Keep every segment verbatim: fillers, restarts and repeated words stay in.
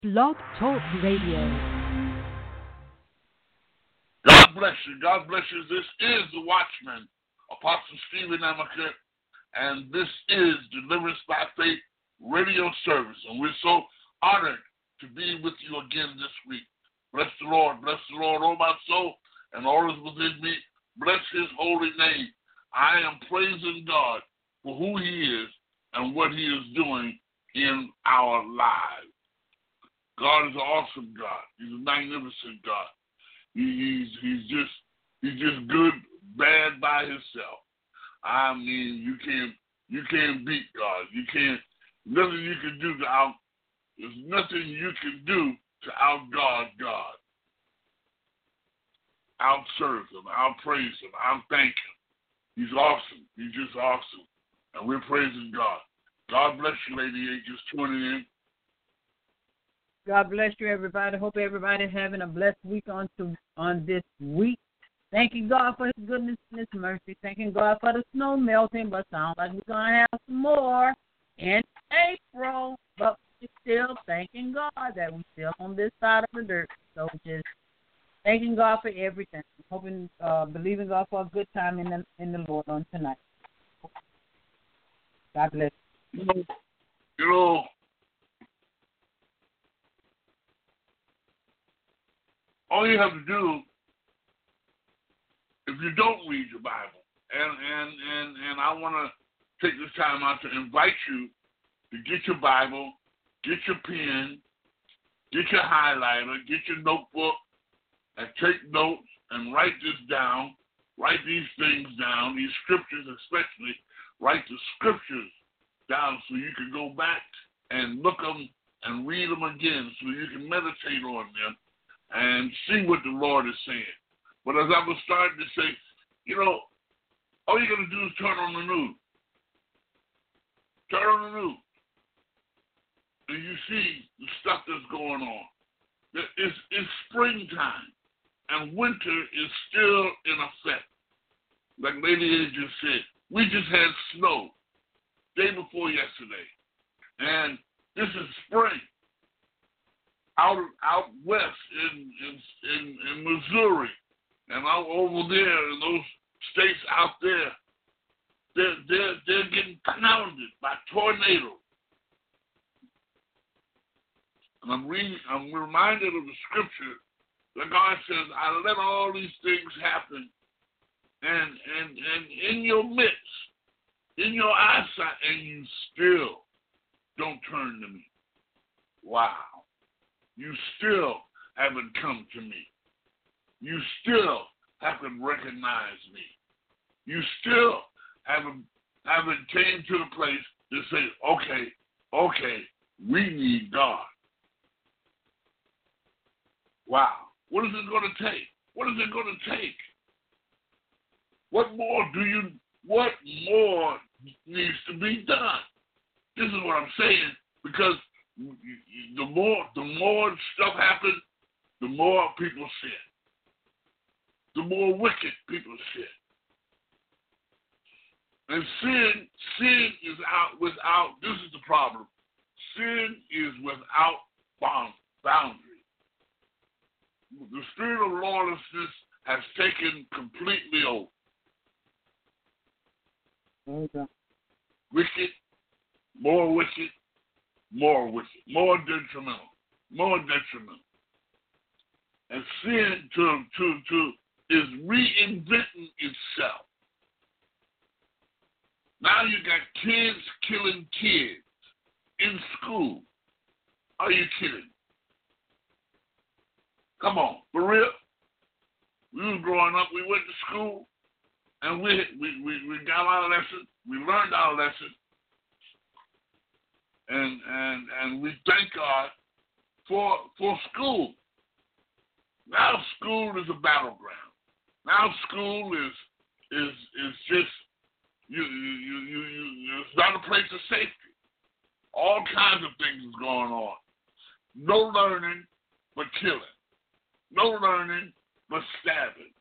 Blog Talk Radio. God bless you. God bless you. This is the Watchman, Apostle Stephen Amaker, and this is Deliverance by Faith radio service. And we're so honored to be with you again this week. Bless the Lord. Bless the Lord, oh my soul, and all is within me. Bless his holy name. I am praising God for who he is and what he is doing in our lives. God is an awesome God. He's a magnificent God. He, he's he's just he's just good, bad by himself. I mean, you can't you can't beat God. You can't nothing you can do to out. There's nothing you can do to outgod God. Outserve him, outpraise him, outthank him. He's awesome. He's just awesome, and we're praising God. God bless you, Lady A. Just tuning in. God bless you, everybody. Hope everybody's having a blessed week on to, on this week. Thanking God for his goodness and his mercy. Thanking God for the snow melting, but sounds like we're going to have some more in April. But we're still thanking God that we're still on this side of the dirt. So just thanking God for everything. Hoping, uh, believing God for a good time in the, in the Lord on tonight. God bless you. You know, all you have to do, if you don't read your Bible, and and, and, and I want to take this time out to invite you to get your Bible, get your pen, get your highlighter, get your notebook, and take notes and write this down, write these things down, these scriptures especially, write the scriptures down so you can go back and look them and read them again so you can meditate on them and see what the Lord is saying. But as I was starting to say, you know, all you got to do is turn on the news. Turn on the news. And you see the stuff that's going on. It's, it's springtime, and winter is still in effect. Like Lady A just said, we just had snow day before yesterday. And this is spring. Out out west in in, in in Missouri and out over there in those states out there, they're they're they're getting pounded by tornadoes. And I'm reading, I'm reminded of the scripture that God says, "I let all these things happen, and and and in your midst, in your eyesight, and you still don't turn to me." Wow. You still haven't come to me. You still haven't recognized me. You still haven't haven't came to the place to say, okay, okay, we need God. Wow. What is it going to take? What is it going to take? What more do you, what more needs to be done? This is what I'm saying, because The more the more stuff happens, the more people sin. The more wicked people sin. And sin, sin is out without, this is the problem. Sin is without bound, boundary. The spirit of lawlessness has taken completely over. Okay. Wicked, more wicked, more wicked, more detrimental, more detrimental. And sin to, to, to is reinventing itself. Now you got kids killing kids in school. Are you kidding? Come on, for real? We was growing up, we went to school, and we we, we, we got our lesson, we learned our lesson, and and and we thank God for for school. Now school is a battleground. Now school is is is just you you you you, you it's not a place of safety. All kinds of things is going on. No learning but killing. No learning but stabbing.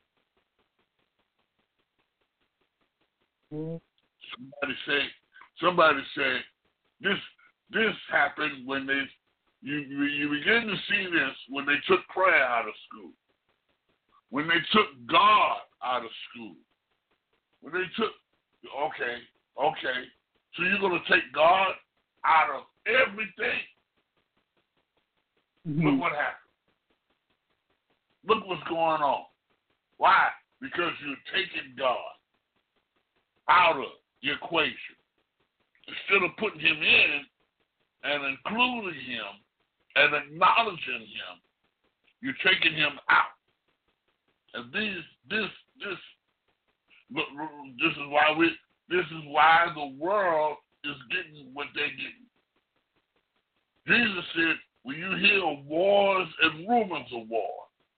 Mm-hmm. Somebody say somebody say this this happened when they you, you you begin to see this when they took prayer out of school, when they took God out of school, when they took, okay, okay, so you're going to take God out of everything? Mm-hmm. Look what happened. Look what's going on. Why? Because you're taking God out of the equation. Instead of putting him in and including him and acknowledging him, you're taking him out. And these, this, this, look, this is why we, this is why the world is getting what they're getting. Jesus said, when you hear wars and rumors of war,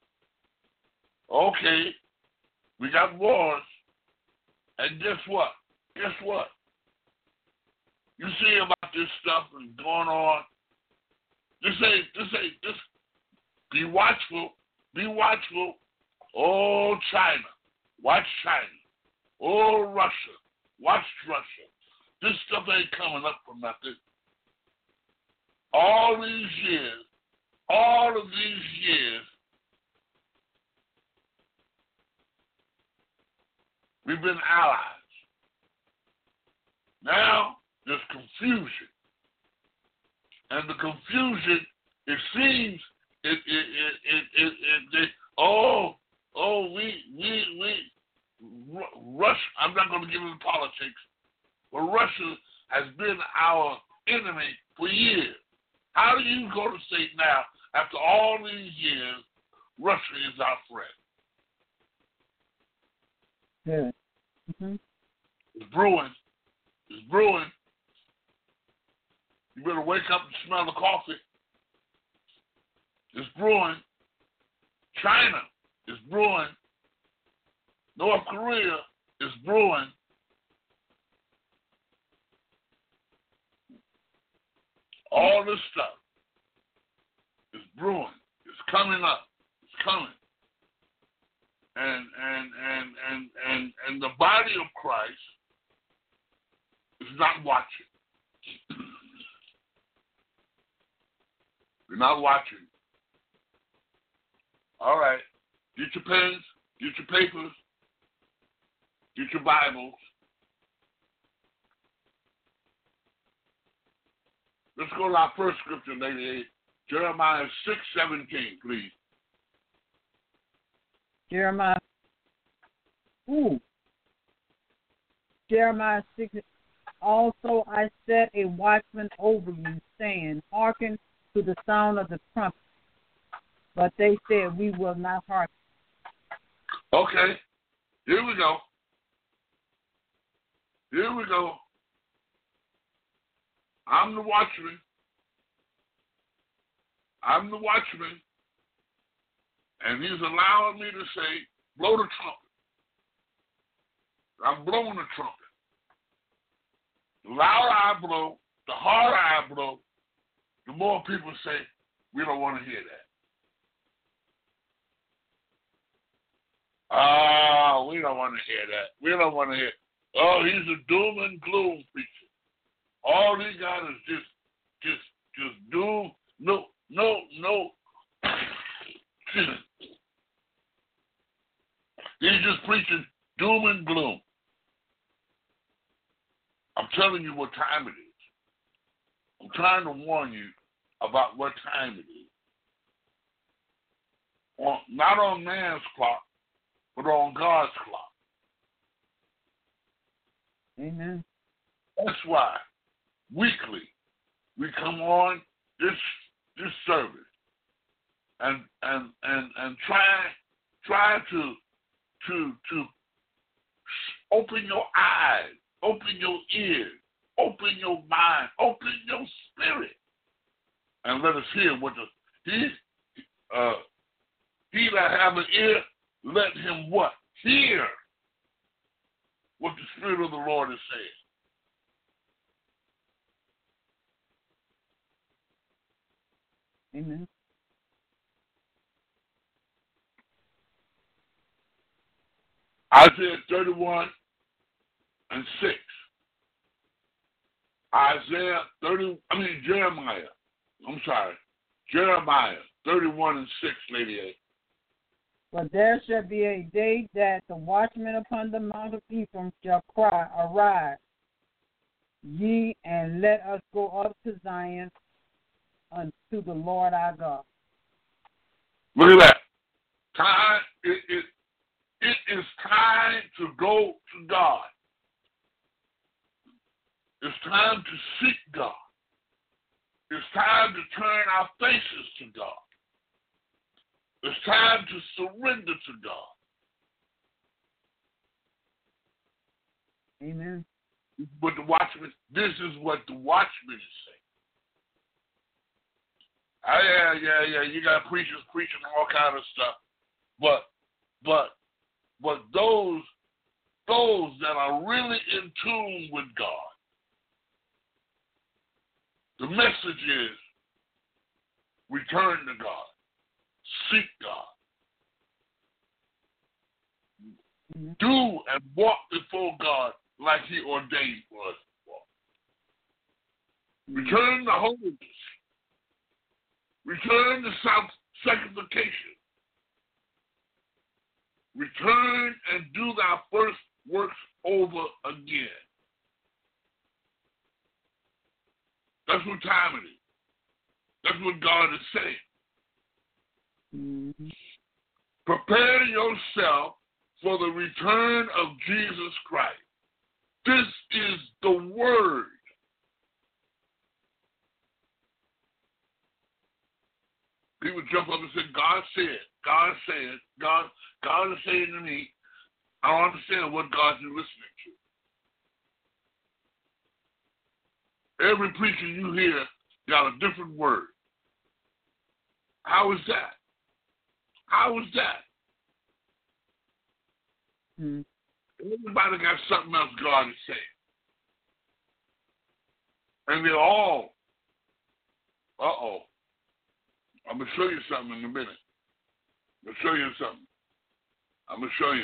okay, we got wars, and guess what? Guess what? You see about this stuff and going on. This ain't, this ain't, this, be watchful, be watchful. Oh, China, watch China. Oh, Russia, watch Russia. This stuff ain't coming up from nothing. All these years, all of these years, we've been allies. Now, there's confusion. And the confusion, it seems, it, it, it, it, it, it, it oh, oh, we, we, we, Russia, I'm not going to get into politics, but Russia has been our enemy for years. How do you go to say now, after all these years, Russia is our friend? Yeah. Mm-hmm. It's brewing. It's brewing. You better wake up and smell the coffee. It's brewing. China is brewing. North Korea is brewing. All this stuff is brewing. It's coming up. It's coming. And and and and and and the body of Christ is not watching. We're not watching. All right. Get your pens, get your papers, get your Bibles. Let's go to our first scripture, Lady A. Jeremiah six seventeen, please. Jeremiah. Ooh. Jeremiah six. Also I set a watchman over you, saying, hearken to the sound of the trumpet. But they said, we will not hearken. Okay. Here we go. Here we go. I'm the watchman. I'm the watchman. And he's allowing me to say, blow the trumpet. I'm blowing the trumpet. The louder I blow, the harder I blow, the more people say, we don't want to hear that. Ah, oh, we don't want to hear that. We don't want to hear. Oh, he's a doom and gloom preacher. All he got is just, just, just doom. No, no, no. He's just preaching doom and gloom. I'm telling you what time it is. I'm trying to warn you about what time it is. On, not on man's clock, but on God's clock. Amen. That's why weekly we come on this this service and and and, and try try to to to open your eyes, open your ears, open your mind, open your spirit, and let us hear what the he uh he that have an ear, let him what? Hear what the Spirit of the Lord is saying. Amen. Isaiah thirty-one and six. Isaiah thirty, I mean Jeremiah. I'm sorry. Jeremiah thirty-one and six, Lady A. But there shall be a day that the watchmen upon the mount of Ephraim shall cry, Arise, ye, and let us go up to Zion unto the Lord our God. Look at that. Time, it, it, it is time to go to God. It's time to seek God. It's time to turn our faces to God. It's time to surrender to God. Amen. But the watchman, this is what the watchman is saying. Oh, yeah, yeah, yeah. You got preachers preaching all kind of stuff, but, but, but those, those that are really in tune with God, the message is return to God. Seek God. Mm-hmm. Do and walk before God like He ordained for us to walk. Mm-hmm. Return to holiness. Return to sanctification. Return and do thy first works over again. That's what time it is. That's what God is saying. Mm-hmm. Prepare yourself for the return of Jesus Christ. This is the word. People jump up and say, God said, God said, God, God is saying to me, I don't understand what God you're listening to. Every preacher you hear got a different word. How is that? How is that? Hmm. Everybody got something else God is saying. And they're all, uh-oh. I'm going to show you something in a minute. I'm going to show you something. I'm going to show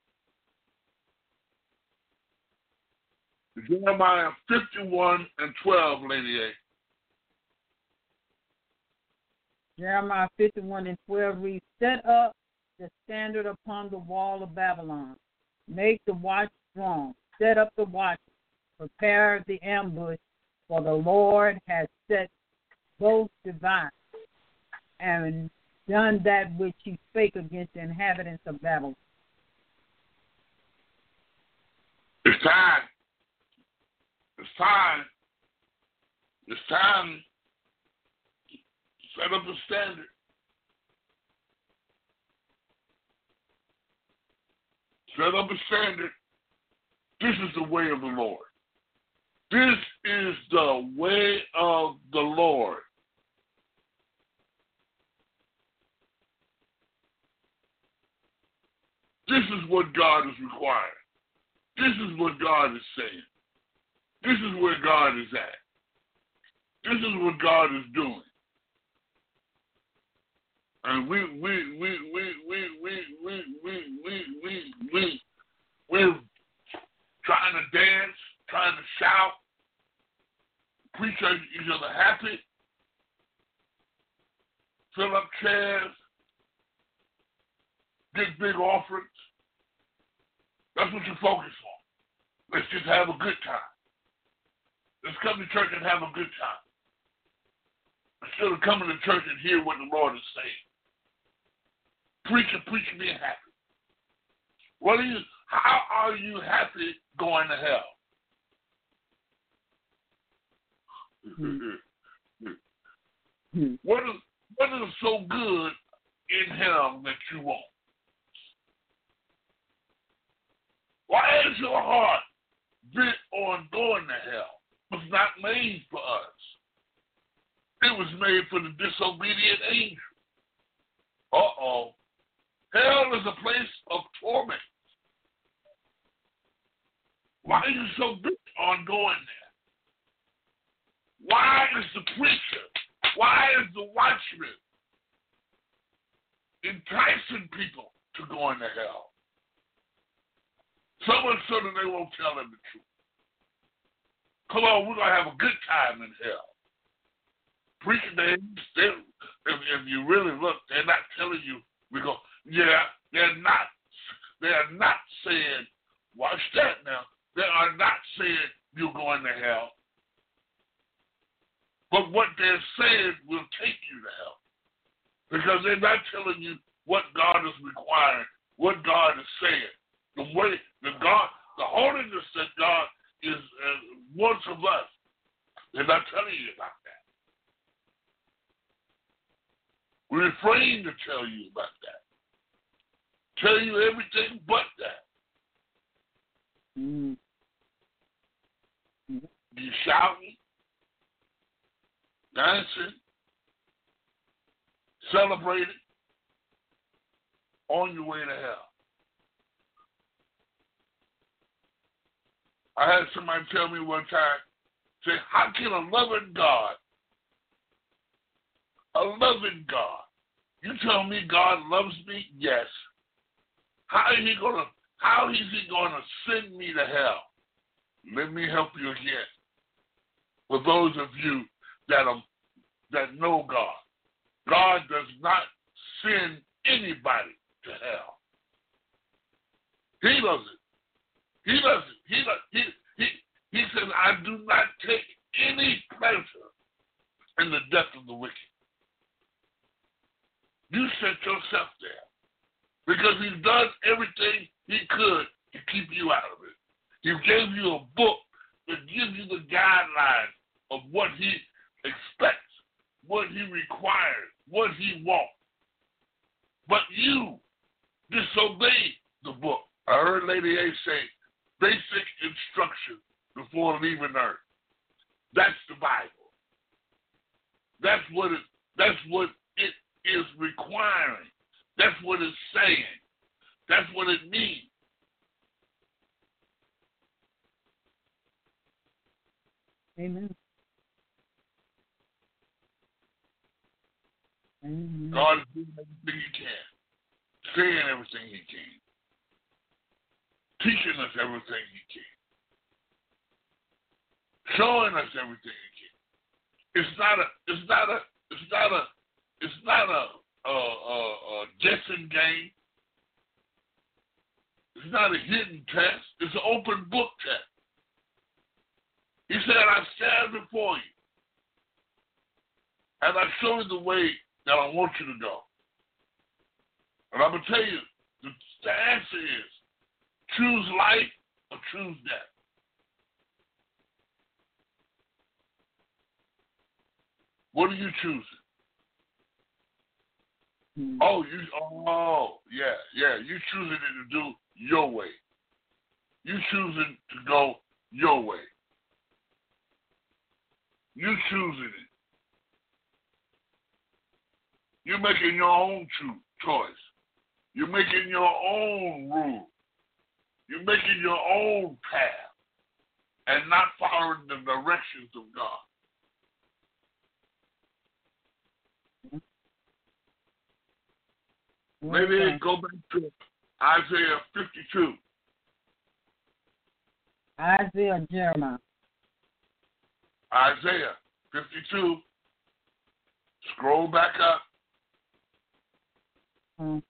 you. Jeremiah fifty-one and twelve, Lady A. Jeremiah fifty-one and twelve reads, Set up the standard upon the wall of Babylon. Make the watch strong. Set up the watch. Prepare the ambush, for the Lord has set both divine and done that which he spake against the inhabitants of Babylon. It's time. It's time. It's time. Set up a standard. Set up a standard. This is the way of the Lord. This is the way of the Lord. This is what God is requiring. This is what God is saying. This is where God is at. This is what God is doing. And we we we we we we we we we we we we're trying to dance, trying to shout, preach each other happy, fill up chairs, get big offerings. That's what you focus on. Let's just have a good time. Let's come to church and have a good time. Instead of coming to church and hear what the Lord is saying. Preach and preach and being happy. What are you, how are you happy going to hell? Mm-hmm. What is what is so good in hell that you want? Why is your heart bent on going to hell? It was not made for us. It was made for the disobedient angel. Uh-oh. Hell is a place of torment. Why are you so bent on going there? Why is the preacher, why is the watchman enticing people to go into hell? So much so that they won't tell them the truth. Come on, we're going to have a good time in hell. preaching names, they, if, if you really look, they're not telling you, we go, yeah, they're not, they're not saying, watch that now, they are not saying you're going to hell. But what they're saying will take you to hell. Because they're not telling you what God is requiring, what God is saying. The way, the God, the holiness that God is uh, wants of us. They're not telling you about that. We refrain to tell you about that. Tell you everything but that. Mm-hmm. You shouting, dancing, celebrating, on your way to hell. I had somebody tell me one time, say, how can a loving God, a loving God, you tell me God loves me? Yes. How is he gonna, how is he gonna send me to hell? Let me help you again. For those of you that are, that know God, God does not send anybody to hell. He doesn't. He doesn't. He does. He he he says, I do not take any pleasure in the death of the wicked. You set yourself there because he's done everything he could to keep you out of it. He gave you a book that gives you the guidelines of what he expects, what he requires, what he wants. But you disobey the book. I heard Lady A say, basic instruction before leaving earth. That's the Bible. That's what it, that's what it is requiring. That's what it's saying. That's what it means. Amen. Amen. God is doing everything he can, saying everything he can, teaching us everything he can, showing us everything he can. It's not a, it's not a, it's not a, it's not a, a, a, a guessing game. It's not a hidden test. It's an open book test. He said, I stand before you, and I show you the way that I want you to go. And I'm going to tell you, the, the answer is, choose life or choose death. What are you choosing? Mm-hmm. Oh, you, oh, yeah, yeah, you choosing it to do your way. You choosing to go your way. You choosing it. You're making your own cho- choice. You're making your own rule. You're making your own path and not following the directions of God. Maybe Okay. go back to Isaiah fifty-two. Isaiah, Jeremiah. Isaiah fifty-two. Scroll back up. Hmm.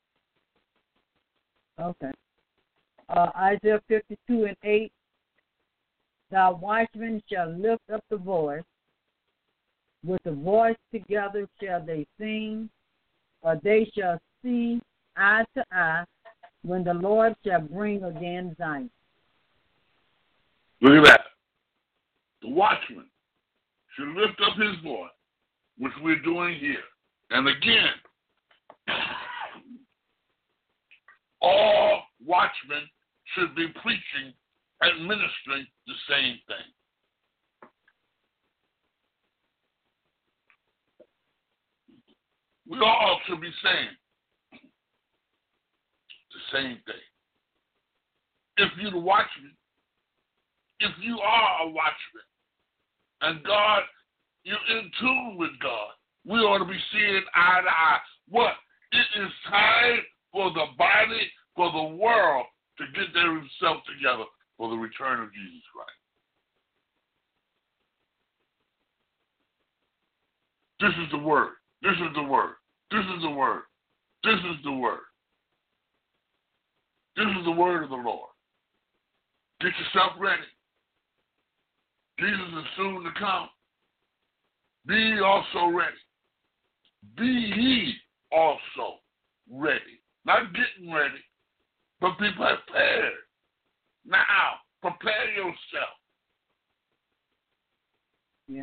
Okay. Uh, Isaiah fifty-two and eight. Thy watchmen shall lift up the voice. With the voice together shall they sing, or they shall see eye to eye when the Lord shall bring again Zion. Look at that. The watchman should lift up his voice, which we're doing here. And again, all watchmen should be preaching and ministering the same thing. We all should be saying the same thing. If you're the watchman, if you are a watchman, and God, you're in tune with God, we ought to be seeing eye to eye. What? It is time for the body, for the world to get themselves together for the return of Jesus Christ. This is the word. This is the word. This is the word. This is the word. This is the word of the Lord. Get yourself ready. Jesus is soon to come. Be ye also ready. Be ye also ready. Not getting ready, but be prepared. Now, prepare yourself. Yeah.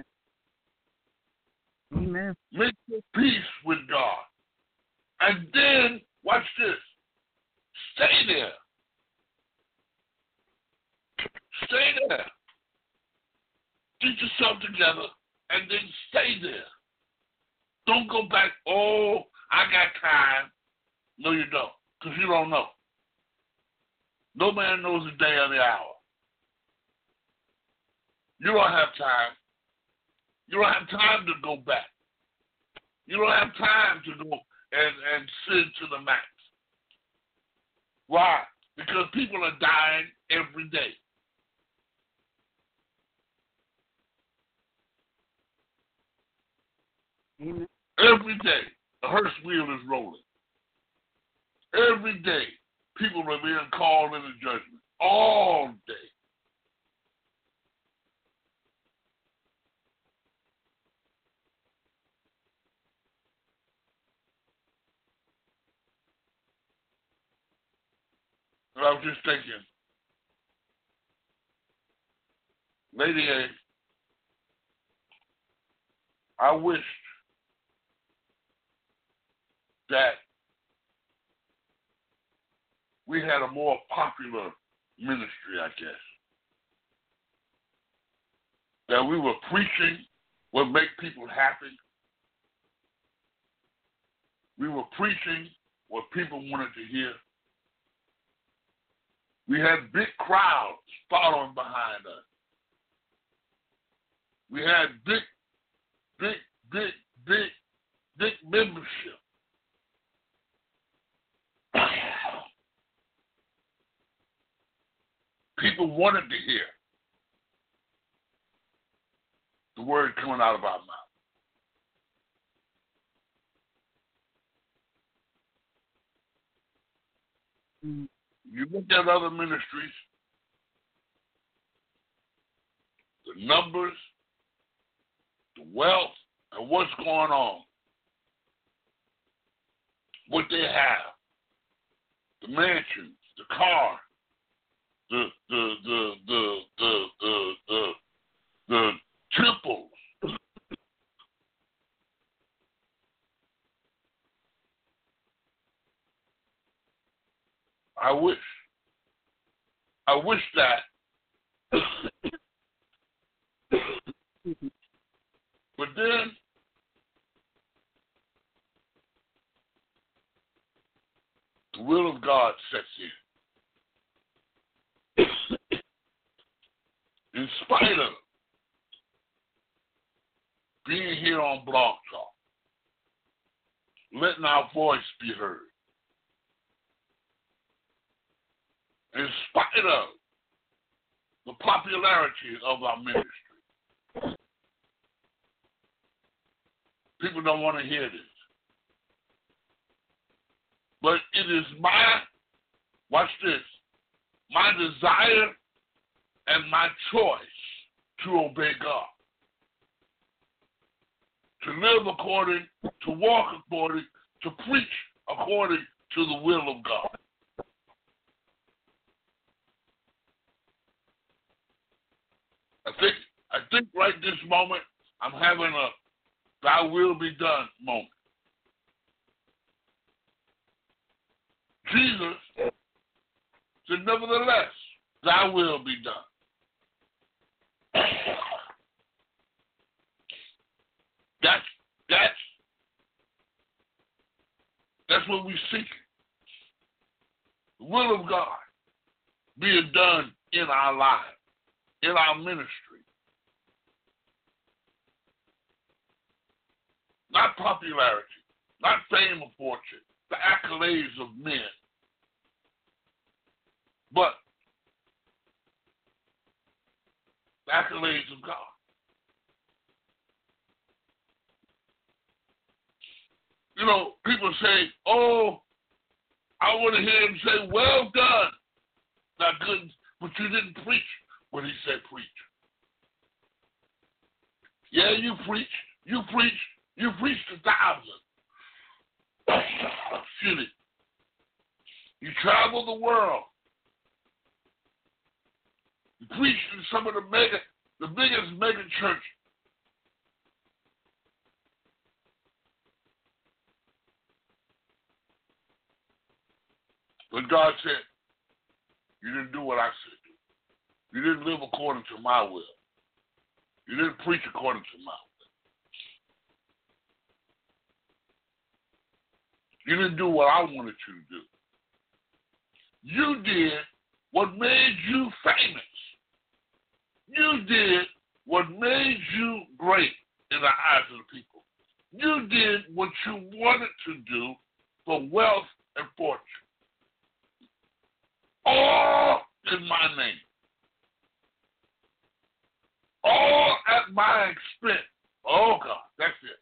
Amen. Make your peace with God. And then, watch this. Stay there. Stay there. Get yourself together and then stay there. Don't go back, oh, I got time. No, you don't, because you don't know. No man knows the day or the hour. You don't have time. You don't have time to go back. You don't have time to go and, and sin to the max. Why? Because people are dying every day. Amen. Every day, the hearse wheel is rolling. Every day, people are being called into judgment. All day. And I was just thinking, Lady A, I wished that we had a more popular ministry, I guess. That we were preaching what make people happy. We were preaching what people wanted to hear. We had big crowds following behind us. We had big, big, big, big, big membership. People wanted to hear the word coming out of our mouth. Mm-hmm. You look at other ministries, the numbers, the wealth, and what's going on, what they have, the mansions, the car, the the the the the the the, the temples. I wish. I wish that. But then, the will of God sets in. In spite of being here on Blog Talk, letting our voice be heard. In spite of the popularity of our ministry. People don't want to hear this. But it is my, watch this, my desire and my choice to obey God. To live according, to walk according, to preach according to the will of God. I think I think right this moment I'm having a thy will be done moment. Jesus said, nevertheless, thy will be done. That's that's that's what we seek. The will of God being done in our lives, in our ministry. Not popularity, not fame or fortune, the accolades of men, but the accolades of God. you know, people say, oh, I want to hear him say, well done. Not good, but you didn't preach what he said preach. Yeah, you preach. You preach. You preach to thousands. Excuse me. You travel the world. You preach in some of the mega, the biggest mega churches. But God said, you didn't do what I said. You didn't live according to my will. You didn't preach according to my will. You didn't do what I wanted you to do. You did what made you famous. You did what made you great in the eyes of the people. You did what you wanted to do for wealth and fortune. All in my name. All at my expense. Oh, God, that's it.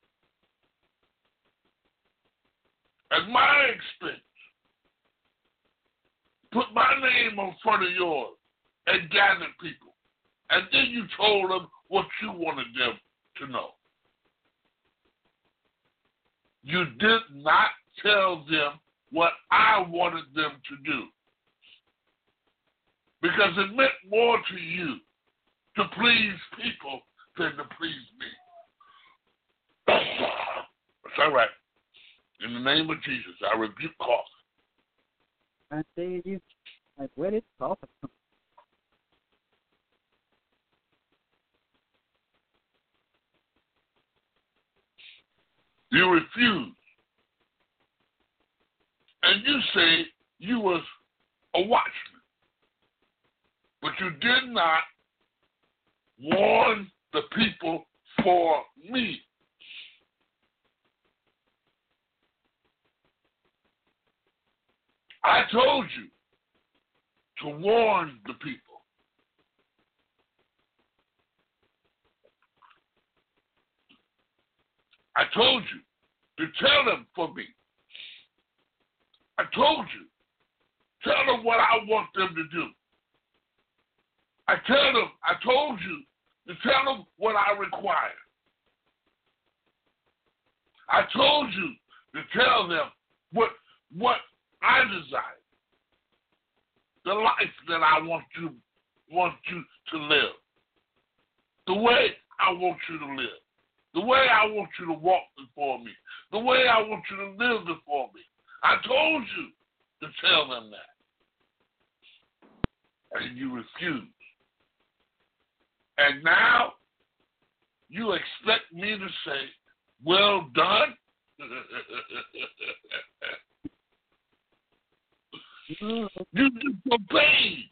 At my expense. Put my name in front of yours and gathered people. And then you told them what you wanted them to know. You did not tell them what I wanted them to do. Because it meant more to you to please people than to please me. That's all right. In the name of Jesus, I rebuke cough. I say you, like, where did cough come? You refuse. And you say you was a watchman. But you did not warn the people for me. I told you to warn the people. I told you to tell them for me. I told you, tell them what I want them to do. I tell them, I told you to tell them what I require. I told you to tell them what what I desire. The life that I want you want you to live. The way I want you to live. The way I want you to walk before me. The way I want you to live before me. I told you to tell them that. And you refuse. And now you expect me to say, well done? You disobeyed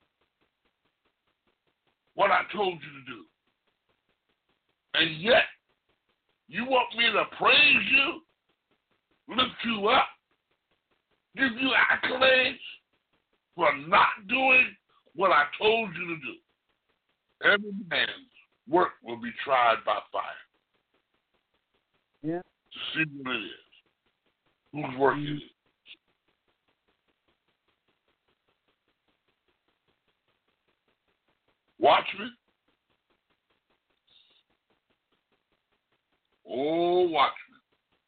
what I told you to do. And yet, you want me to praise you, lift you up, give you accolades for not doing what I told you to do. Every man's work will be tried by fire. Yeah. To see what it is. Whose work mm-hmm. is it? Watchmen. Oh, watchmen.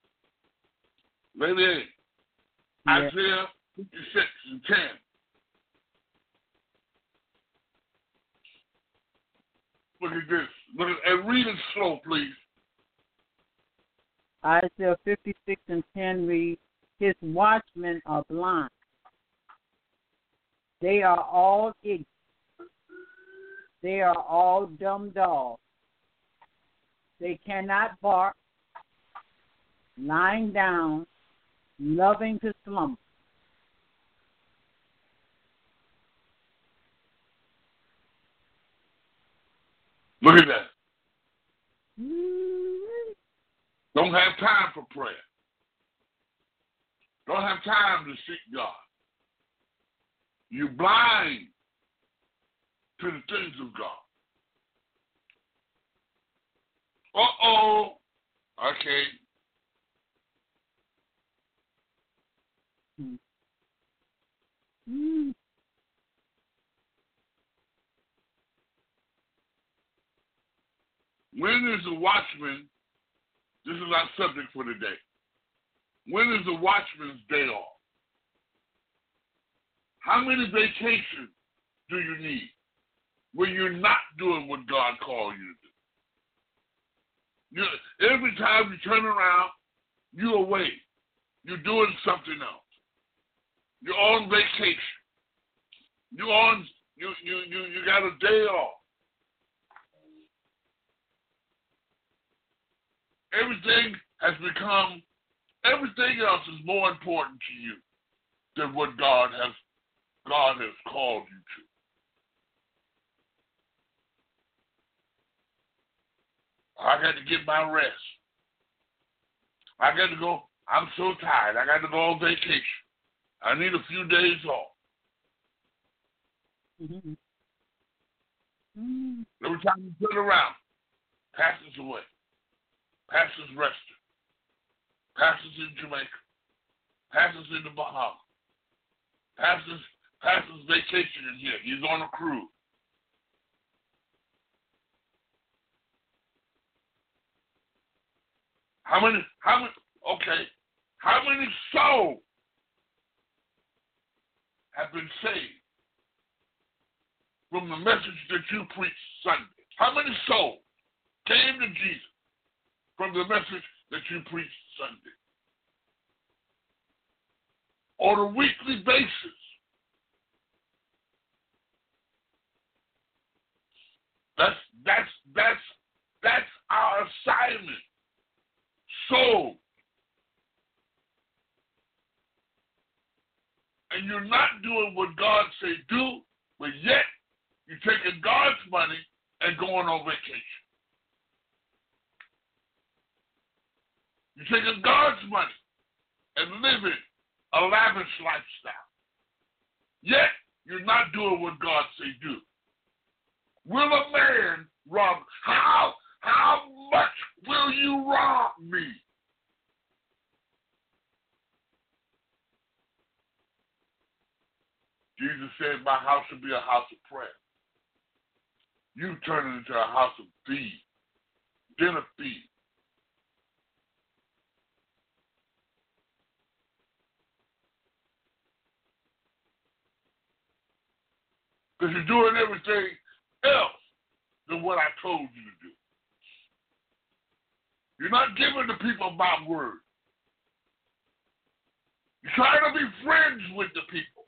Lady A, yeah. Isaiah fifty-six and ten. Look at this. Look at, and read it slow, please. Isaiah fifty-six and ten reads, his watchmen are blind. They are all ignorant. They are all dumb dogs. They cannot bark, lying down, loving to slumber. Look at that. Mm-hmm. Don't have time for prayer. Don't have time to seek God. You're blind to the things of God. Uh-oh. Okay. Mm. When is the watchman, this is our subject for today. When is the watchman's day off? How many vacations do you need when you're not doing what God called you to do? You, every time you turn around, you're away. You're doing something else. You're on vacation. You're on, you, you, you, you got a day off. Everything has become, everything else is more important to you than what God has, God has called you to. I got to get my rest. I got to go, I'm so tired. I got to go on vacation. I need a few days off. Mm-hmm. Mm. Every time you turn around, passes away. Passes resting. Passes in Jamaica. Passes in the Bahamas. Passes, passes vacationing here. He's on a cruise. How many, how many, okay, how many souls have been saved from the message that you preached Sunday? How many souls came to Jesus from the message that you preached Sunday? On a weekly basis. That's that's that's that's our assignment. So, and you're not doing what God say do, but yet you're taking God's money and going on vacation. You're taking God's money and living a lavish lifestyle. Yet you're not doing what God say do. Will a man rob? How how much will you rob me? Jesus said, my house should be a house of prayer. You turn it into a house of thieves, dinner thieves. Because you're doing everything else than what I told you to do. You're not giving the people my word. You're trying to be friends with the people.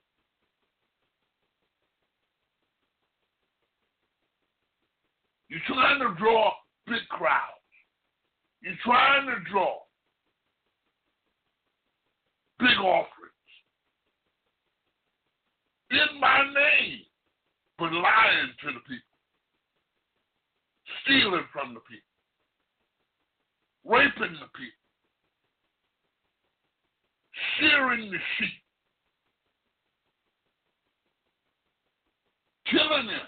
You're trying to draw big crowds. You're trying to draw big offerings in my name, but lying to the people, stealing from the people, raping the people, shearing the sheep, killing them.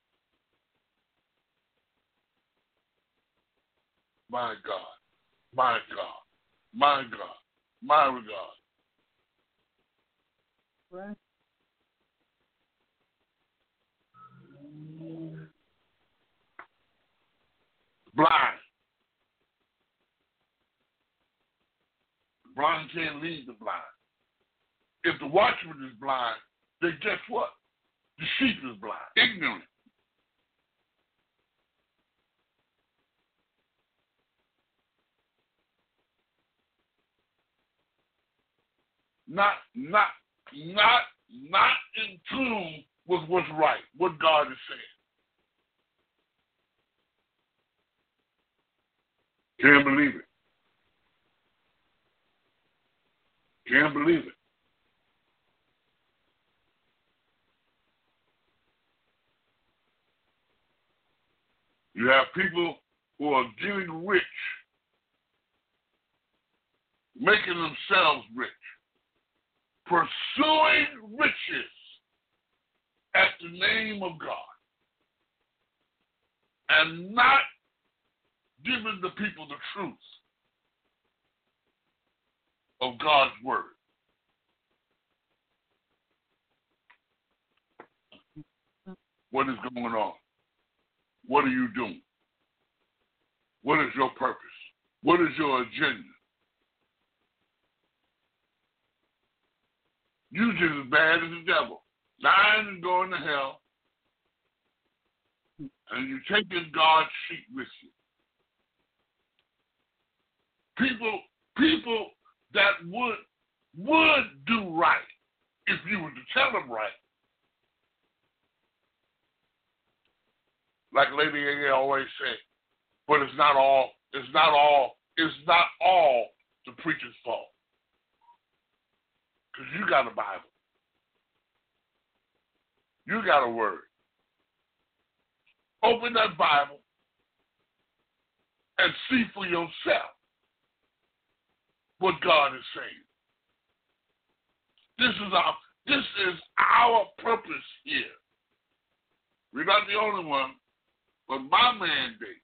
My God, my God, my God, my regard. Right. Blind. The blind can't lead the blind. If the watchman is blind, then guess what? The sheep is blind, ignorant. Not, not, not, not in tune with what's right, what God is saying. Can't believe it. Can't believe it. You have people who are getting rich, making themselves rich, pursuing riches at the name of God, and not giving the people the truth of God's word. what is going on? What are you doing? What is your purpose? What is your agenda? You just as bad as the devil, lying and going to hell, and you taking God's sheep with you. People, people that would would do right if you were to tell them right. Like Lady A always said, but it's not all, it's not all, it's not all the preacher's fault. Because you got a Bible. You got a word. Open that Bible and see for yourself what God is saying. This is our this is our purpose here. We're not the only one, but my mandate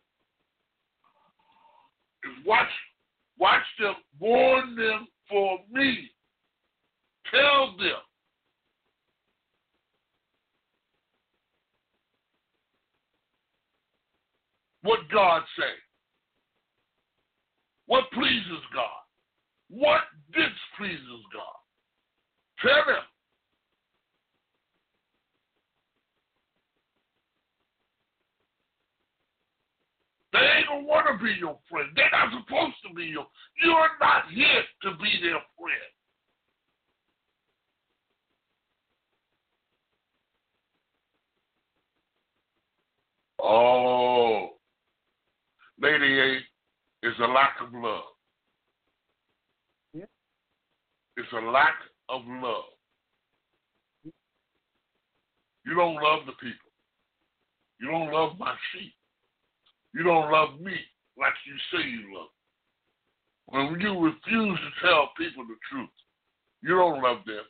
is watch watch them, warn them for me. Tell them. What God say. What pleases God. What displeases God. Tell them. They ain't gonna want to be your friend. They're not supposed to be your. You're not here to be their friend. Oh, Lady A is a lack of love. Yeah. It's a lack of love. You don't love the people. You don't love my sheep. You don't love me like you say you love me. When you refuse to tell people the truth, you don't love them.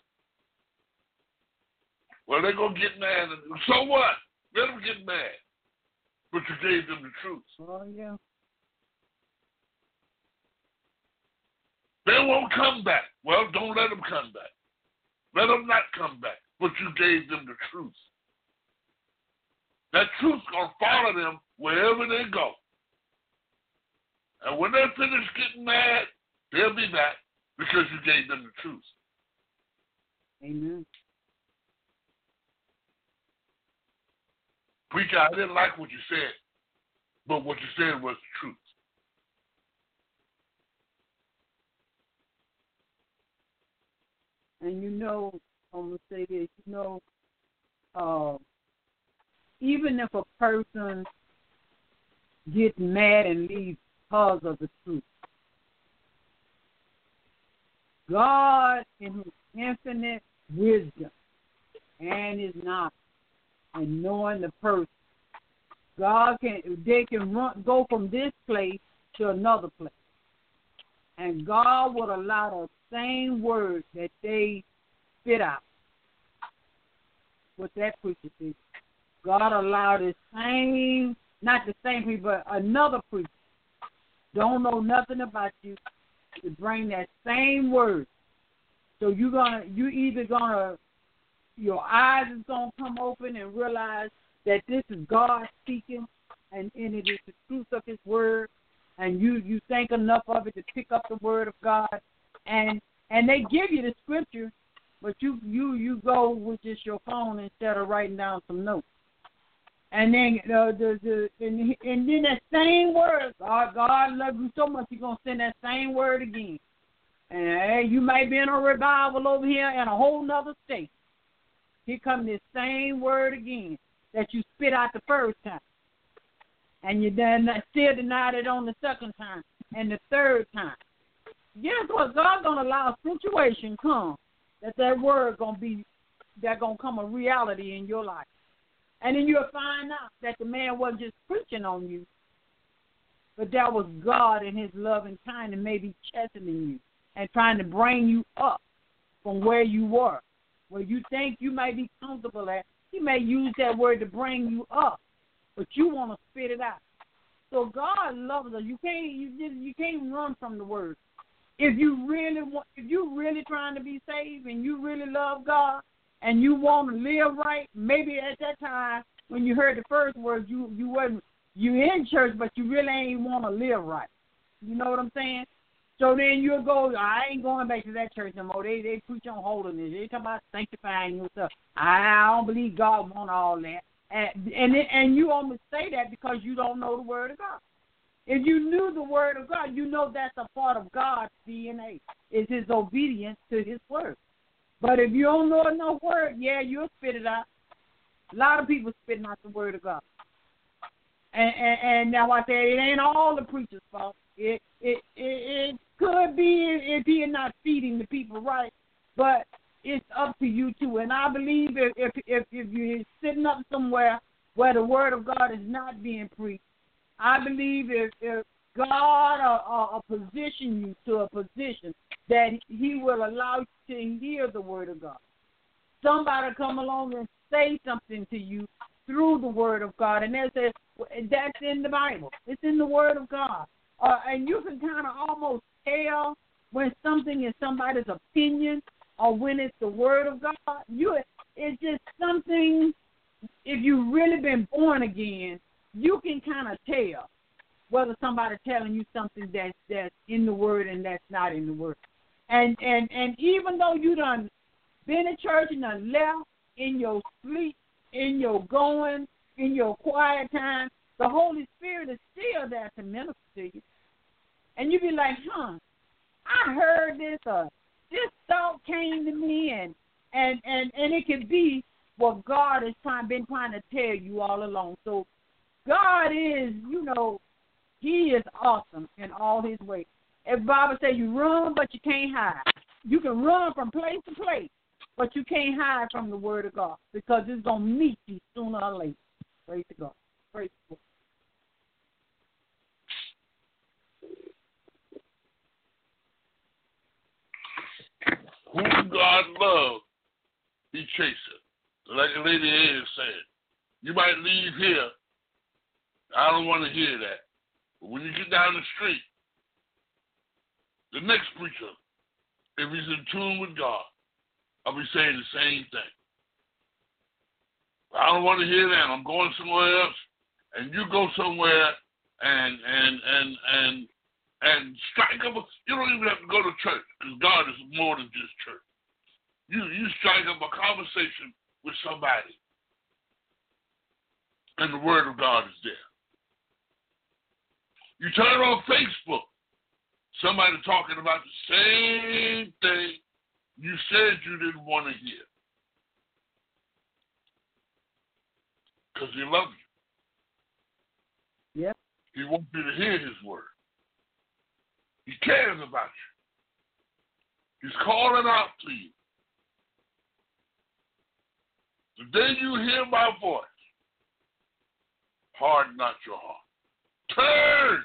Well, they're going to get mad. And, so what? Let them get mad. But you gave them the truth. Oh, yeah. They won't come back. Well, don't let them come back. Let them not come back. But you gave them the truth. That truth's going to follow them wherever they go. And when they finish getting mad, they'll be back because you gave them the truth. Amen. Preacher, I didn't like what you said, but what you said was the truth. And you know, I'm going to say this, you know, uh, even if a person gets mad and leaves because of the truth, God in his infinite wisdom and his knowledge and knowing the person, God can, they can run, go from this place to another place. And God would allow the same word that they spit out, what that preacher said. God allowed the same, not the same preacher, but another preacher, don't know nothing about you, to bring that same word. So you're gonna, you either gonna, your eyes is gonna come open and realize that this is God speaking, and, and it is the truth of His word, and you you think enough of it to pick up the word of God, and and they give you the scripture, but you you you go with just your phone instead of writing down some notes. And then uh, the the and, and then that same word, God, God loves you so much, He's gonna send that same word again. And hey, you might be in a revival over here in a whole nother state. Here comes this same word again that you spit out the first time, and you then still denied it on the second time and the third time. Guess what? God's gonna allow a situation come that that word gonna be that gonna come a reality in your life. And then you'll find out that the man wasn't just preaching on you, but that was God in His love and kindness maybe chastening you and trying to bring you up from where you were, where you think you might be comfortable at. He may use that word to bring you up, but you want to spit it out. So God loves us. You can't you just you can't run from the word. If you really want, if you really trying to be saved and you really love God, and you want to live right, maybe at that time when you heard the first words, you you wasn't you in church, but you really ain't want to live right. You know what I'm saying? So then you'll go, I ain't going back to that church no more. They they preach on holiness. They talk about sanctifying yourself. I don't believe God want all that. And and, it, and you only say that because you don't know the Word of God. If you knew the Word of God, you know that's a part of God's D N A, is His obedience to His Word. But if you don't know enough Word, yeah, you'll spit it out. A lot of people spitting out the Word of God. And, and, and now I say it ain't all the preacher's fault. It it it, it could be if he is not feeding the people right, but it's up to you too. And I believe if if if, if you're sitting up somewhere where the Word of God is not being preached, I believe if, if God uh, uh, position you to a position that He will allow you to hear the Word of God. Somebody come along and say something to you through the Word of God, and they say that's in the Bible. It's in the Word of God, uh, and you can kind of almost tell when something is somebody's opinion or when it's the Word of God. You, it's just something. If you've really been born again, you can kind of tell whether somebody's telling you something that's that's in the Word and that's not in the Word. And and and even though you done been in church and done left in your sleep, in your going, in your quiet time, the Holy Spirit is still there to minister to you. And you be like, huh, I heard this, or this thought came to me, and and, and, and it could be what God has trying, been trying to tell you all along. So God is, you know, He is awesome in all His ways. If the Bible says you run, but you can't hide. You can run from place to place, but you can't hide from the Word of God because it's going to meet you sooner or later. Praise to God. Praise to God. Whom God loves, He chases. Like the lady is saying, you might leave here. I don't want to hear that. But when you get down the street, the next preacher, if he's in tune with God, I'll be saying the same thing. I don't want to hear that. I'm going somewhere else, and you go somewhere and and and and and strike up. A, you don't even have to go to church because God is more than just church. You you strike up a conversation with somebody, and the Word of God is there. You turn on Facebook, somebody talking about the same thing you said you didn't want to hear. Because He loves you. Yep. He wants you to hear His Word. He cares about you. He's calling out to you. The day you hear my voice, harden not your heart. Turn.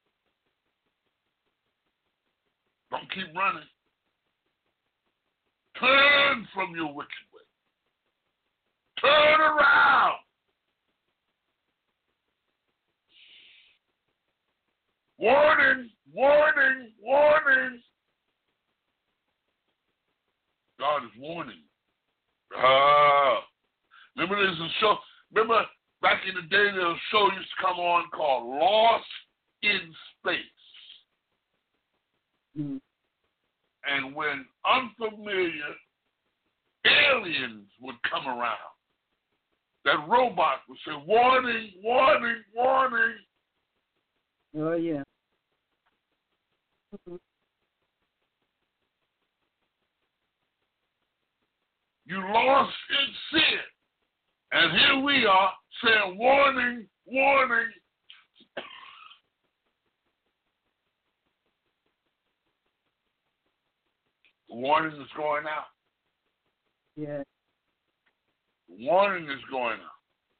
Don't keep running. Turn from your wicked way. Turn around. Warning, warning, warning. God is warning. Ah. Remember there's a show, remember back in the day there was a show used to come on called Lost in Space. Mm-hmm. And when unfamiliar aliens would come around, that robot would say, warning, warning, warning. Oh, yeah. Mm-hmm. You lost in sin. And here we are saying, warning, warning. The warning is going out. Yeah. The warning is going out.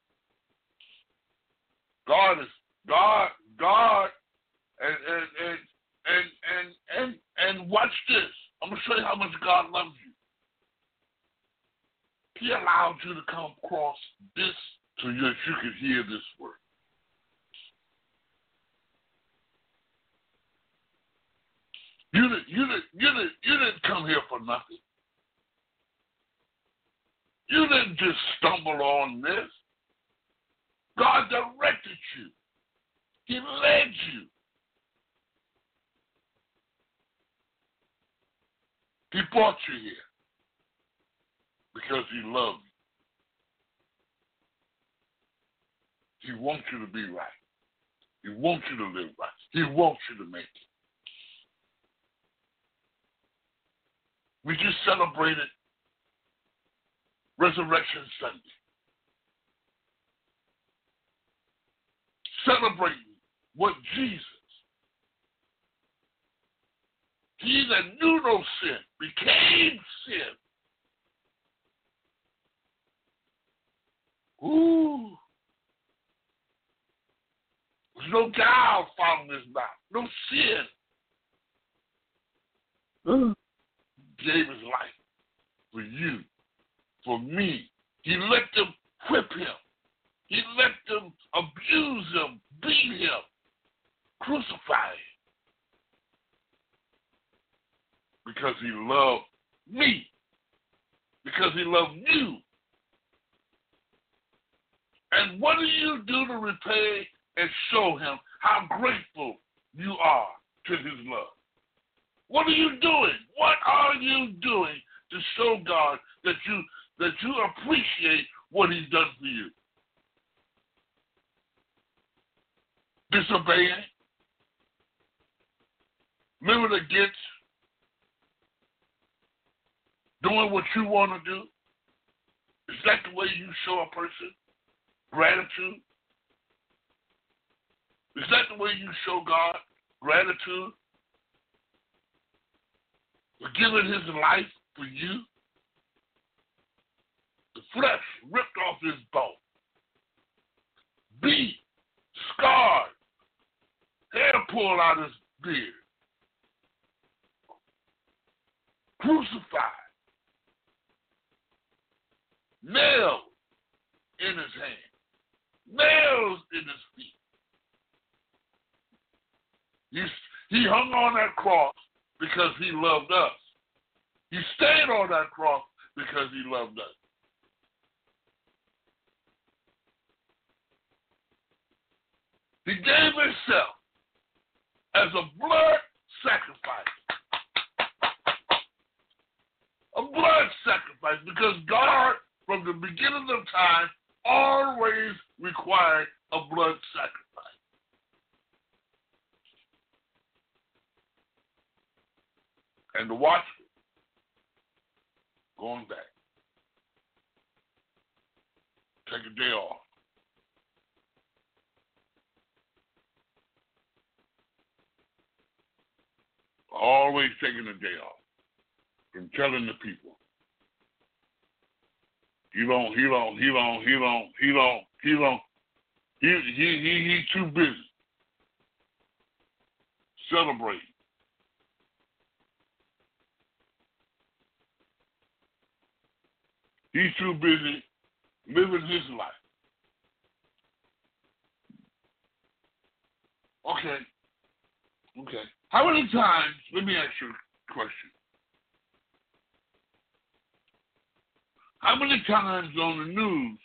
God is, God, God, and, and, and, and, and, and, and watch this. I'm going to show you how much God loves you. He allowed you to come across this so that you could hear this word. You didn't, you didn't, you didn't, you didn't come here for nothing. You didn't just stumble on this. God directed you. He led you. He brought you here because he loved you. He wants you to be right. He wants you to live right. He wants you to make it. We just celebrated Resurrection Sunday. Celebrating what Jesus, he that knew no sin, became sin. Ooh. There's no guile found in his mouth. No sin. Mm. Gave his life for you, for me. He let them whip him. He let them abuse him, beat him, crucify him. Because he loved me. Because he loved you. And what do you do to repay and show him how grateful you are to his love? What are you doing? What are you doing to show God that you that you appreciate what he's done for you? Disobeying? Living against? Doing what you want to do? Is that the way you show a person gratitude? Is that the way you show God gratitude? For giving his life for you? The flesh ripped off his bone. Beat, scarred, hair pulled out his beard. Crucified. Nails in his hand. Nails in his feet. He, he hung on that cross because he loved us. He stayed on that cross because he loved us. He gave himself as a blood sacrifice. A blood sacrifice because God, from the beginning of time, always required a blood sacrifice. And the watchman, going back, take a day off. Always taking a day off from telling the people. He don't, he don't, he don't, he don't, he don't, he don't, he, he, he, he's too busy celebrating. He's too busy living his life. Okay. Okay. How many times, let me ask you a question. How many times on the news,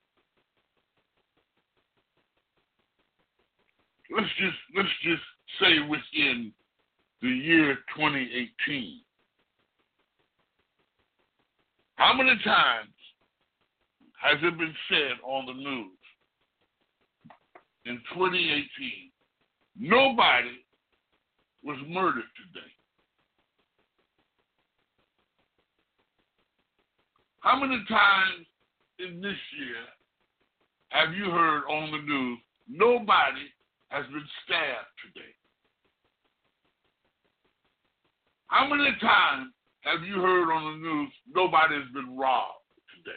let's just let's just say within the year twenty eighteen, how many times has it been said on the news in twenty eighteen, nobody was murdered today? How many times in this year have you heard on the news, nobody has been stabbed today? How many times have you heard on the news, nobody has been robbed today?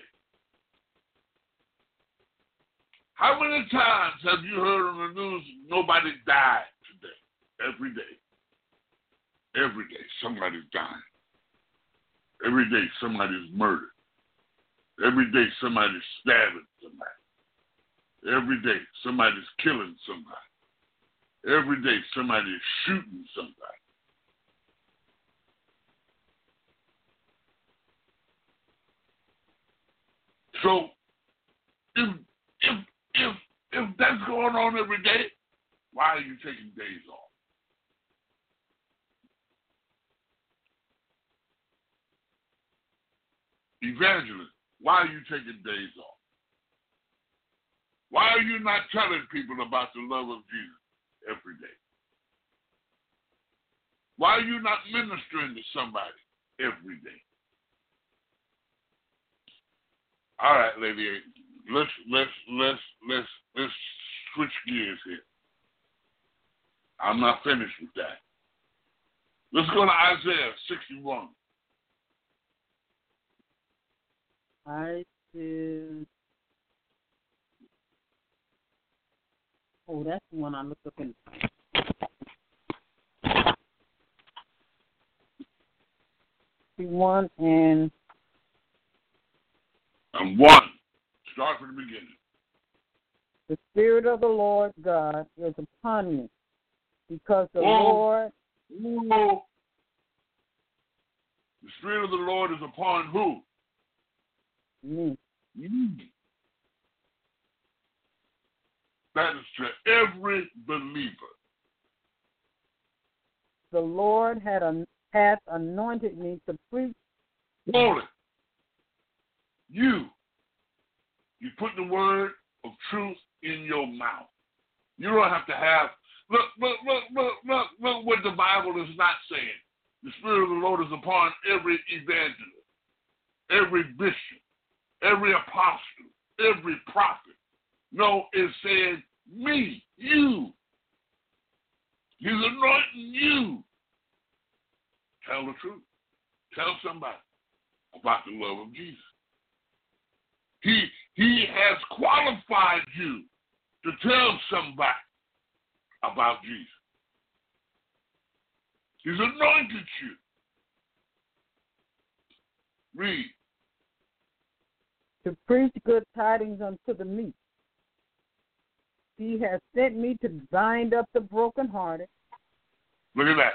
How many times have you heard on the news, nobody died today? Every day. Every day, somebody's dying. Every day, somebody's murdered. Every day, somebody's stabbing somebody. Every day, somebody's killing somebody. Every day, somebody's shooting somebody. So if if if if that's going on every day, why are you taking days off? Evangelist, why are you taking days off? Why are you not telling people about the love of Jesus every day? Why are you not ministering to somebody every day? All right, lady, let's let's let's let's let's switch gears here. I'm not finished with that. Let's go to Isaiah sixty-one. I said, oh, that's the one I looked up in. One and and one. Start from the beginning. The Spirit of the Lord God is upon me, because the Whoa. Lord. Whoa. The Spirit of the Lord is upon who? Me. Mm. That is to every believer. The Lord had a, hath anointed me to preach. Hold it. You. You put the word of truth in your mouth. You don't have to have. Look, look, look, look, look, look what the Bible is not saying. The Spirit of the Lord is upon every evangelist, every bishop, every apostle, every prophet. No, it's saying me, you. He's anointing you. Tell the truth. Tell somebody about the love of Jesus. He, he has qualified you to tell somebody about Jesus. He's anointed you. Read. To preach good tidings unto the meek. He has sent me to bind up the brokenhearted. Look at that.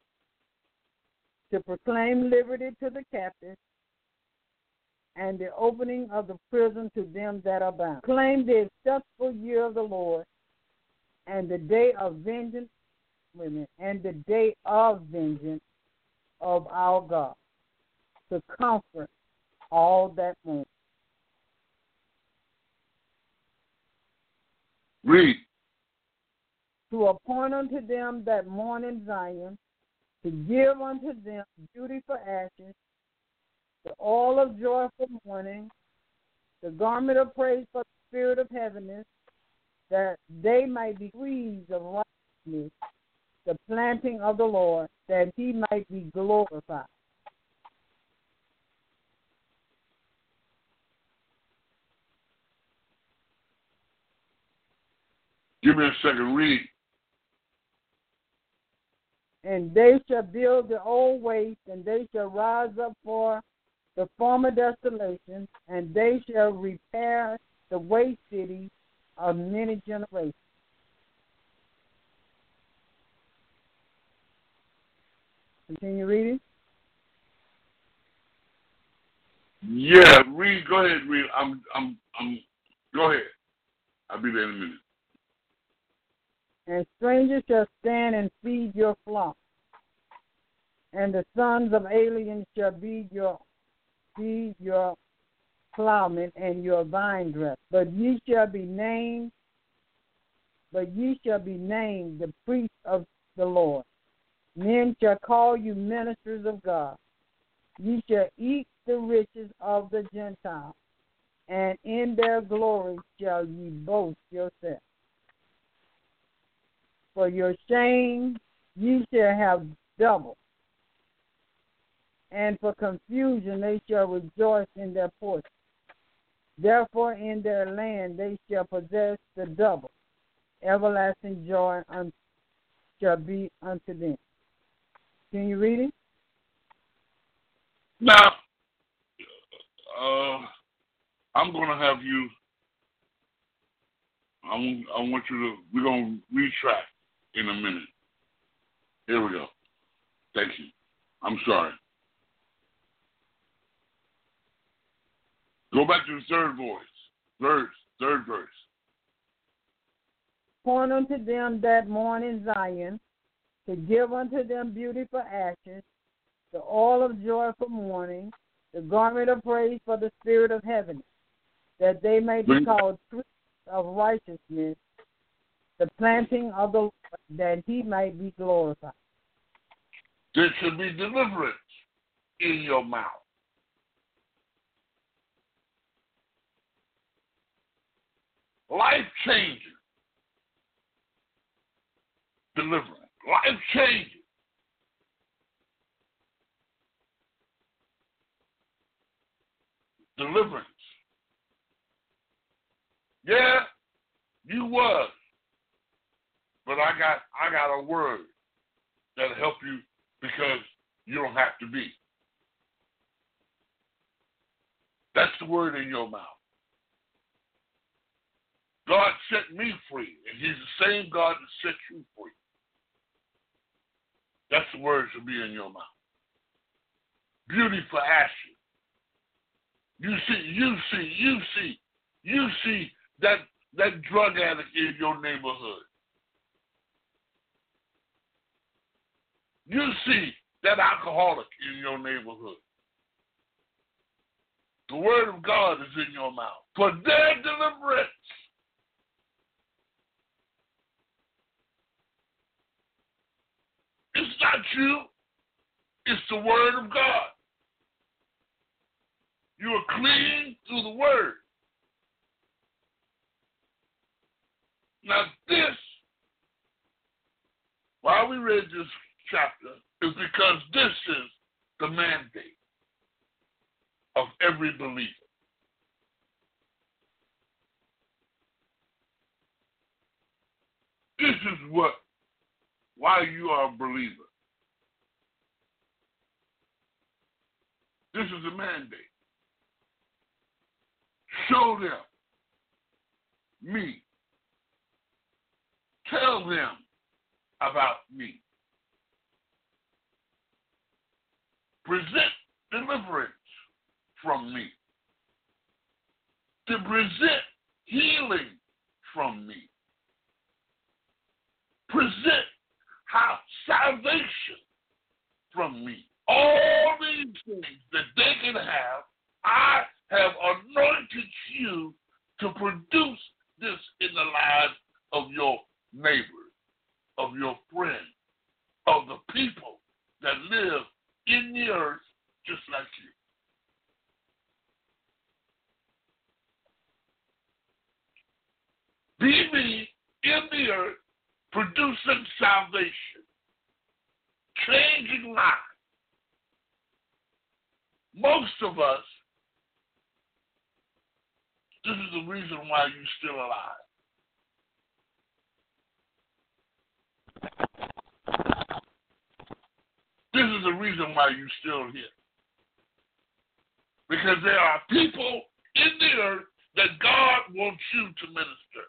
To proclaim liberty to the captives, and the opening of the prison to them that are bound. Claim the acceptable year of the Lord, and the day of vengeance, wait a minute, and the day of vengeance of our God, to comfort all that mourn. Read. To appoint unto them that mourn in Zion, to give unto them beauty for ashes, the oil of joy for mourning, the garment of praise for the spirit of heaviness, that they might be trees of righteousness, the planting of the Lord, that he might be glorified. Give me a second. Read. And they shall build the old waste, and they shall rise up for the former desolation, and they shall repair the waste cities of many generations. Continue reading. Yeah, read. Go ahead, read. I'm, I'm, I'm. Go ahead. I'll be there in a minute. And strangers shall stand and feed your flock, and the sons of aliens shall be your be your plowmen and your vine dressers. But ye shall be named, but ye shall be named the priests of the Lord. Men shall call you ministers of God. Ye shall eat the riches of the Gentiles, and in their glory shall ye boast yourselves. For your shame ye shall have double, and for confusion they shall rejoice in their portion. Therefore in their land they shall possess the double. Everlasting joy un- shall be unto them. Can you read it? Now, uh, I'm going to have you, I want, I want you to, we're going to retract in a minute. Here we go. Thank you. I'm sorry. Go back to the third voice. Verse, third verse. Point unto them that mourn in Zion, to give unto them beauty for ashes, the oil of joy for mourning, the garment of praise for the spirit of heaviness, that they may be called trees of righteousness, the planting of the Lord, that he may be glorified. There should be deliverance in your mouth. Life changing. Deliverance. Life changing. Deliverance. Yeah, you was. But I got I got a word that'll help you because you don't have to be. That's the word in your mouth. God set me free, and he's the same God that set you free. That's the word that should be in your mouth. Beauty for ashes. You see, you see, you see, you see that, that drug addict in your neighborhood. You see that alcoholic in your neighborhood. The word of God is in your mouth for their deliverance. It's not you. It's the word of God. You are clean through the word. Now this, why we read this chapter, is because this is the mandate of every believer. This is what, why you are a believer. This is a mandate. Show them me. Tell them about me. Present deliverance from me. To present healing from me. Present how salvation from me. All these things that they can have, I have anointed you to produce this in the lives of your neighbors, of your friends, of the people that live in the earth just like you. Be me in the earth, producing salvation, changing lives. Most of us, this is the reason why you're still alive. This is the reason why you're still here. Because there are people in the earth that God wants you to minister.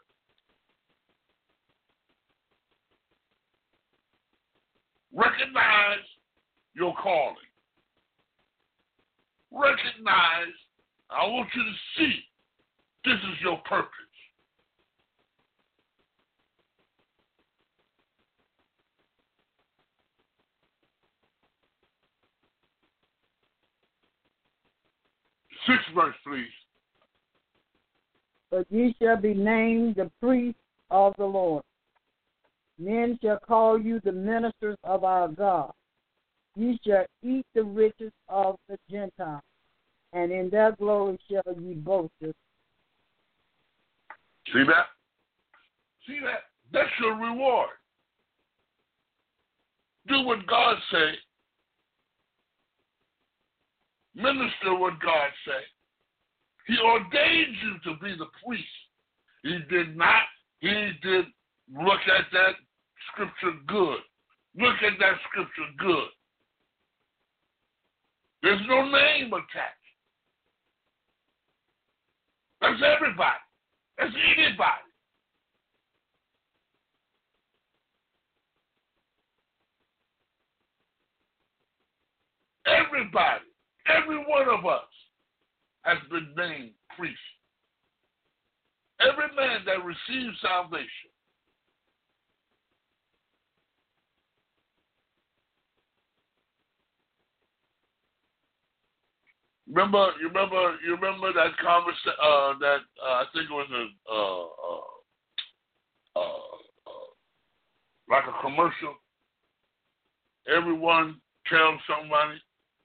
Recognize your calling. Recognize, I want you to see, this is your purpose. Sixth verse, please. But ye shall be named the priests of the Lord. Men shall call you the ministers of our God. Ye shall eat the riches of the Gentiles, and in their glory shall ye boast. See that? See that? That's your reward. Do what God say. Minister what God say. He ordained you to be the priest. He did not. He did look at that scripture good. Look at that scripture good. There's no name attached. That's everybody. That's anybody. Everybody. Every one of us has been named priest. Every man that receives salvation Remember, you remember, you remember that conversation. Uh, that uh, I think it was a uh, uh, uh, uh, like a commercial. Everyone tells somebody,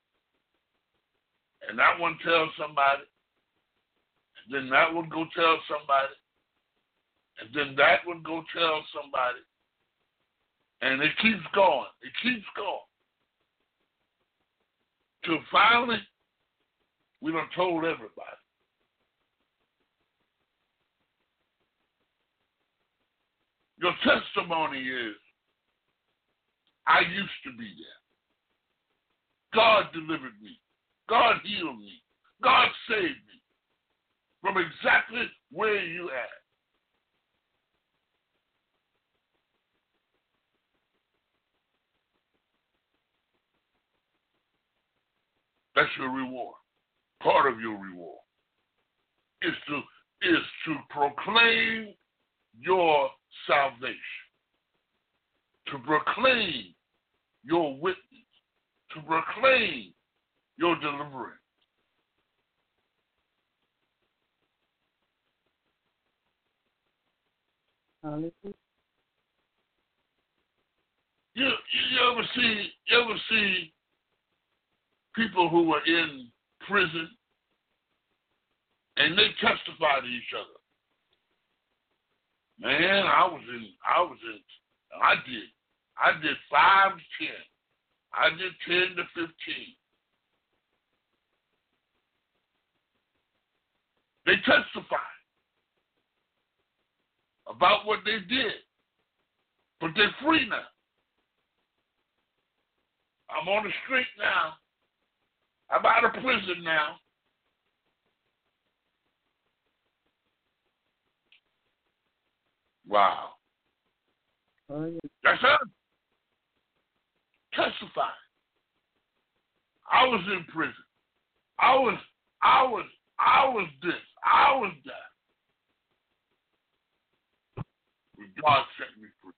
and that one tells somebody, and then that one go tell somebody, and then that one go tell somebody, and it keeps going. It keeps going. Till finally, we done told everybody. Your testimony is, I used to be there. God delivered me. God healed me. God saved me from exactly where you at. That's your reward. Part of your reward is to is to proclaim your salvation, to proclaim your witness, to proclaim your deliverance. Hallelujah. You, you ever see you ever see people who were in prison and they testify to each other? Man, I was in I was in I did I did five to ten. I did ten to fifteen. They testify about what they did. But they're free now. I'm on the street now. I'm out of prison now. Wow. Oh, yeah. That's us. Testify. I was in prison. I was, I was, I was this. I was that. But God set me free.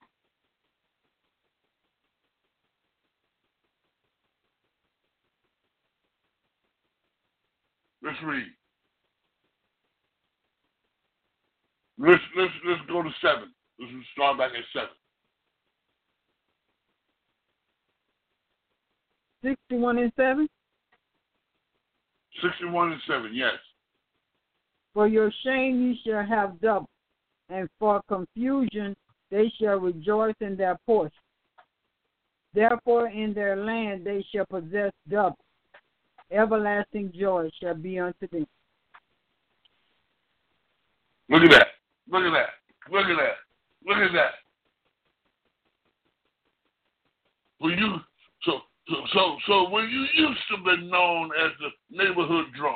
Let's read. Let's let's let's go to seven. Let's start back at seven. Sixty-one and seven. Sixty-one and seven. Yes. For your shame ye shall have double, and for confusion they shall rejoice in their portion. Therefore in their land they shall possess double. Everlasting joy shall be unto them. Look at that. Look at that. Look at that. Look at that. When you so so so so when you used to be known as the neighborhood drunk,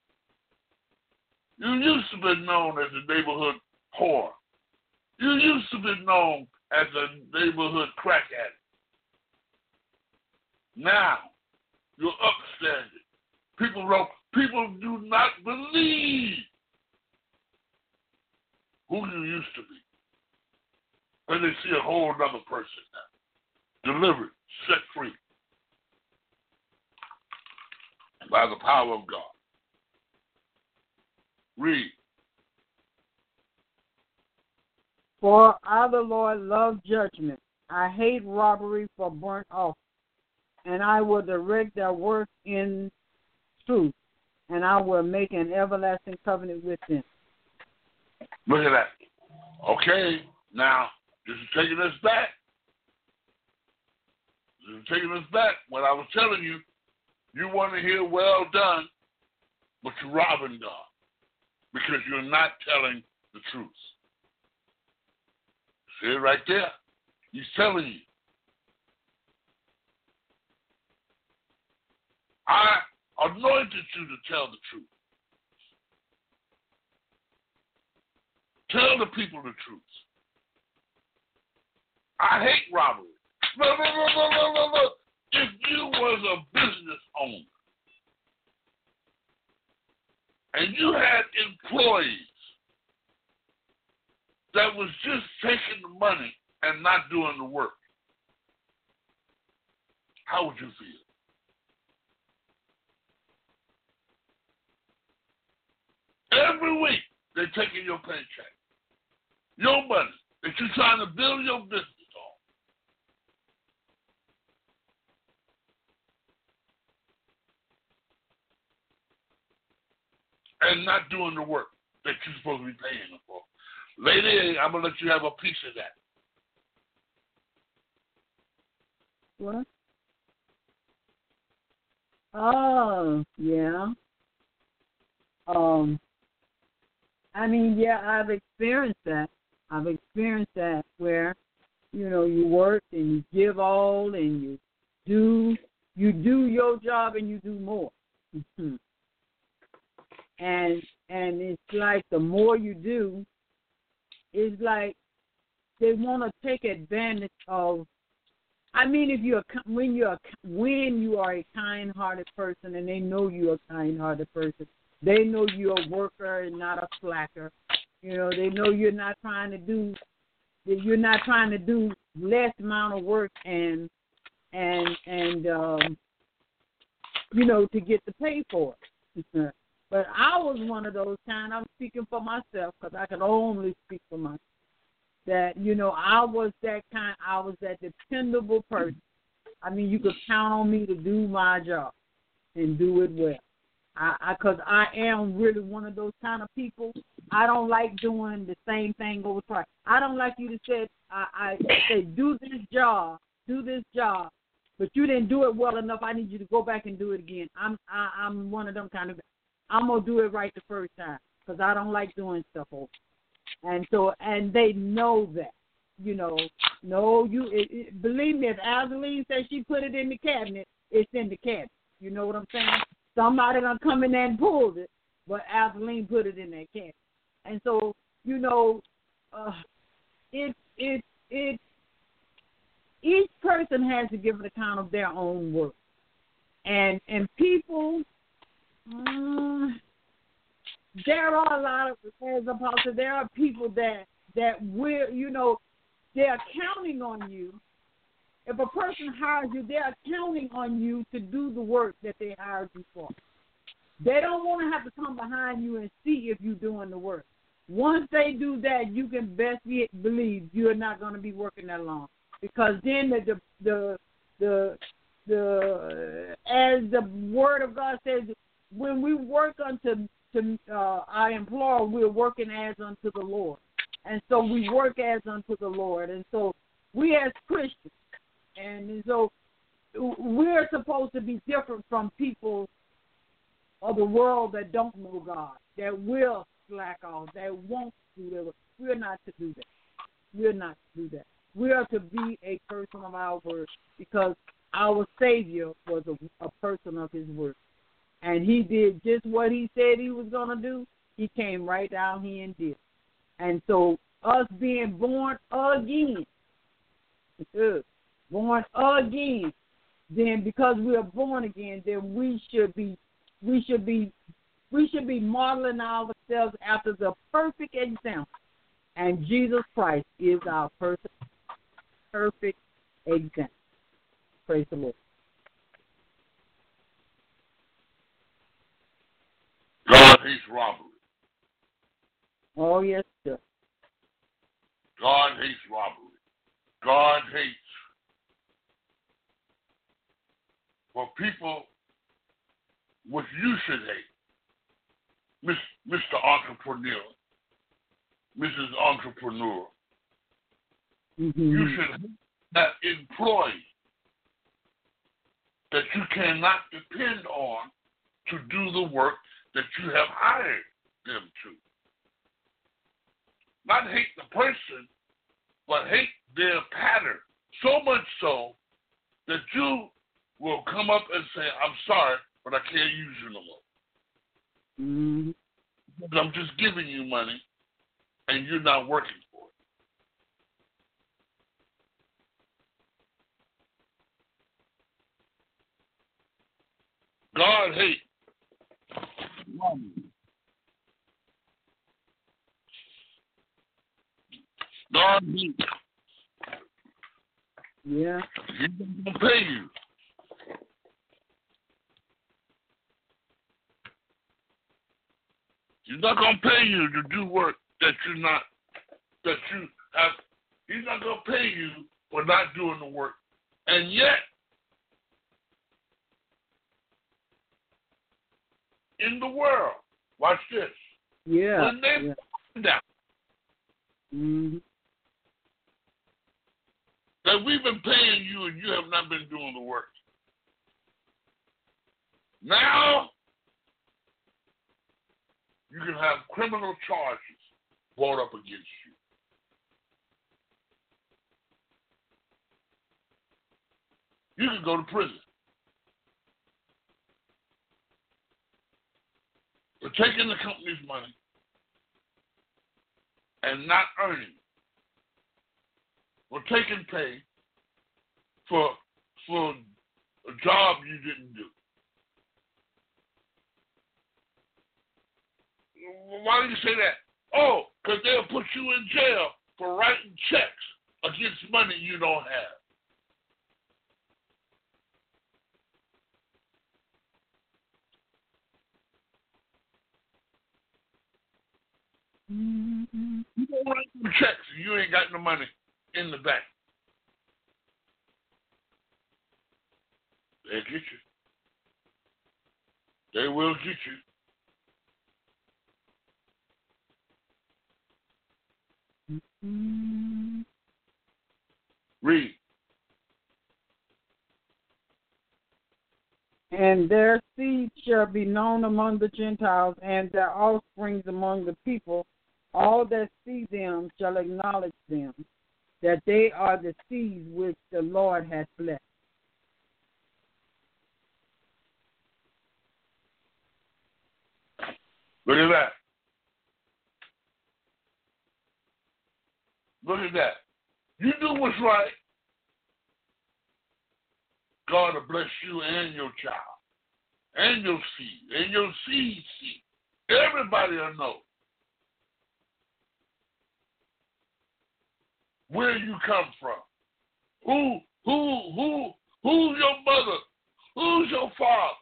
you used to be known as the neighborhood whore. You used to be known as a neighborhood crack addict. Now you're upstanding. People don't, people do not believe who you used to be. And they see a whole other person now. Delivered, set free by the power of God. Read. For I, the Lord, love judgment. I hate robbery for burnt offering. And I will direct their work in truth, and I will make an everlasting covenant with them. Look at that. Okay, now, this is taking us back. This is taking us back. When I was telling you, you want to hear well done, but you're robbing God because you're not telling the truth. See it right there? He's telling you. I anointed you to tell the truth. Tell the people the truth. I hate robbery. Look, look, look, look, look, look, look. If you was a business owner and you had employees that was just taking the money and not doing the work, how would you feel? Every week, they're taking your paycheck, your money that you're trying to build your business on, and not doing the work that you're supposed to be paying them for. Lady, I'm going to let you have a piece of that. What? Oh, yeah. Um, I mean, yeah, I've experienced that. I've experienced that where, you know, you work and you give all and you do you do your job and you do more. Mm-hmm. And and it's like the more you do, it's like they want to take advantage of. I mean, if you're when you're when you are a kind-hearted person, and they know you're a kind-hearted person, they know you're a worker and not a slacker. You know, they know you're not trying to do you're not trying to do less amount of work and and and um, you know, to get the pay for it. But I was one of those kind. I'm speaking for myself because I can only speak for myself. That, you know, I was that kind, I was that dependable person. I mean, you could count on me to do my job and do it well. I, because I, I am really one of those kind of people. I don't like doing the same thing over twice. I don't like you to say, I, I say, do this job, do this job, but you didn't do it well enough. I need you to go back and do it again. I'm, I, I'm one of them kind of, I'm going to do it right the first time because I don't like doing stuff over. And so, and they know that, you know, no, you, it, it, believe me, if Azaline says she put it in the cabinet, it's in the cabinet. You know what I'm saying? Somebody gonna come in there and pull it, but Azaline put it in that cabinet. And so, you know, uh, it, it, it, each person has to give an account of their own work. And, and people, um, there are a lot of, as Apostle, there are people that, that will, you know, they're counting on you. If a person hires you, they're counting on you to do the work that they hired you for. They don't want to have to come behind you and see if you're doing the work. Once they do that, you can best be, believe you're not going to be working that long. Because then the, the, the, the, the, as the Word of God says, when we work unto to uh, our employer, we're working as unto the Lord. And so we work as unto the Lord. And so we as Christians, and so we're supposed to be different from people of the world that don't know God, that will slack off, that won't do that. We're not to do that. We're not to do that. We are to be a person of our word because our Savior was a, a person of his word. And he did just what he said he was going to do. He came right down here and did. And so us being born again, born again, then because we are born again, then we should be, we should be, we should be modeling ourselves after the perfect example. And Jesus Christ is our perfect, perfect example. Praise the Lord. God hates robbery. Oh, yes, sir. God hates robbery. God hates for people what you should hate. Miss, Mister Entrepreneur, Missus Entrepreneur. Mm-hmm. You should hate that employee that you cannot depend on to do the work that you have hired them to. Not hate the person, but hate their pattern. So much so that you will come up and say, I'm sorry, but I can't use you no more. Mm-hmm. I'm just giving you money, and you're not working for it. God hates money. God, he, Yeah. he's not going to pay you. He's not going to pay you to do work that you're not, that you have. He's not going to pay you for not doing the work. And yet, in the world, watch this. Yeah. When they yeah. find out Mm-hmm. that we've been paying you and you have not been doing the work, now you can have criminal charges brought up against you. You can go to prison for taking the company's money and not earning, or taking pay for for a job you didn't do. Why do you say that? Oh, because they'll put you in jail for writing checks against money you don't have. Mm-hmm. You don't write them checks and you ain't got no money in the bank. They'll get you. They will get you. Mm-hmm. Read. And their seed shall be known among the Gentiles, and their offsprings among the people. All that see them shall acknowledge them, that they are the seeds which the Lord hath blessed. Look at that. Look at that. You do what's right, God will bless you and your child, and your seed, and your seed seed. Everybody will know where you come from. Who, who, who, who's your mother? Who's your father?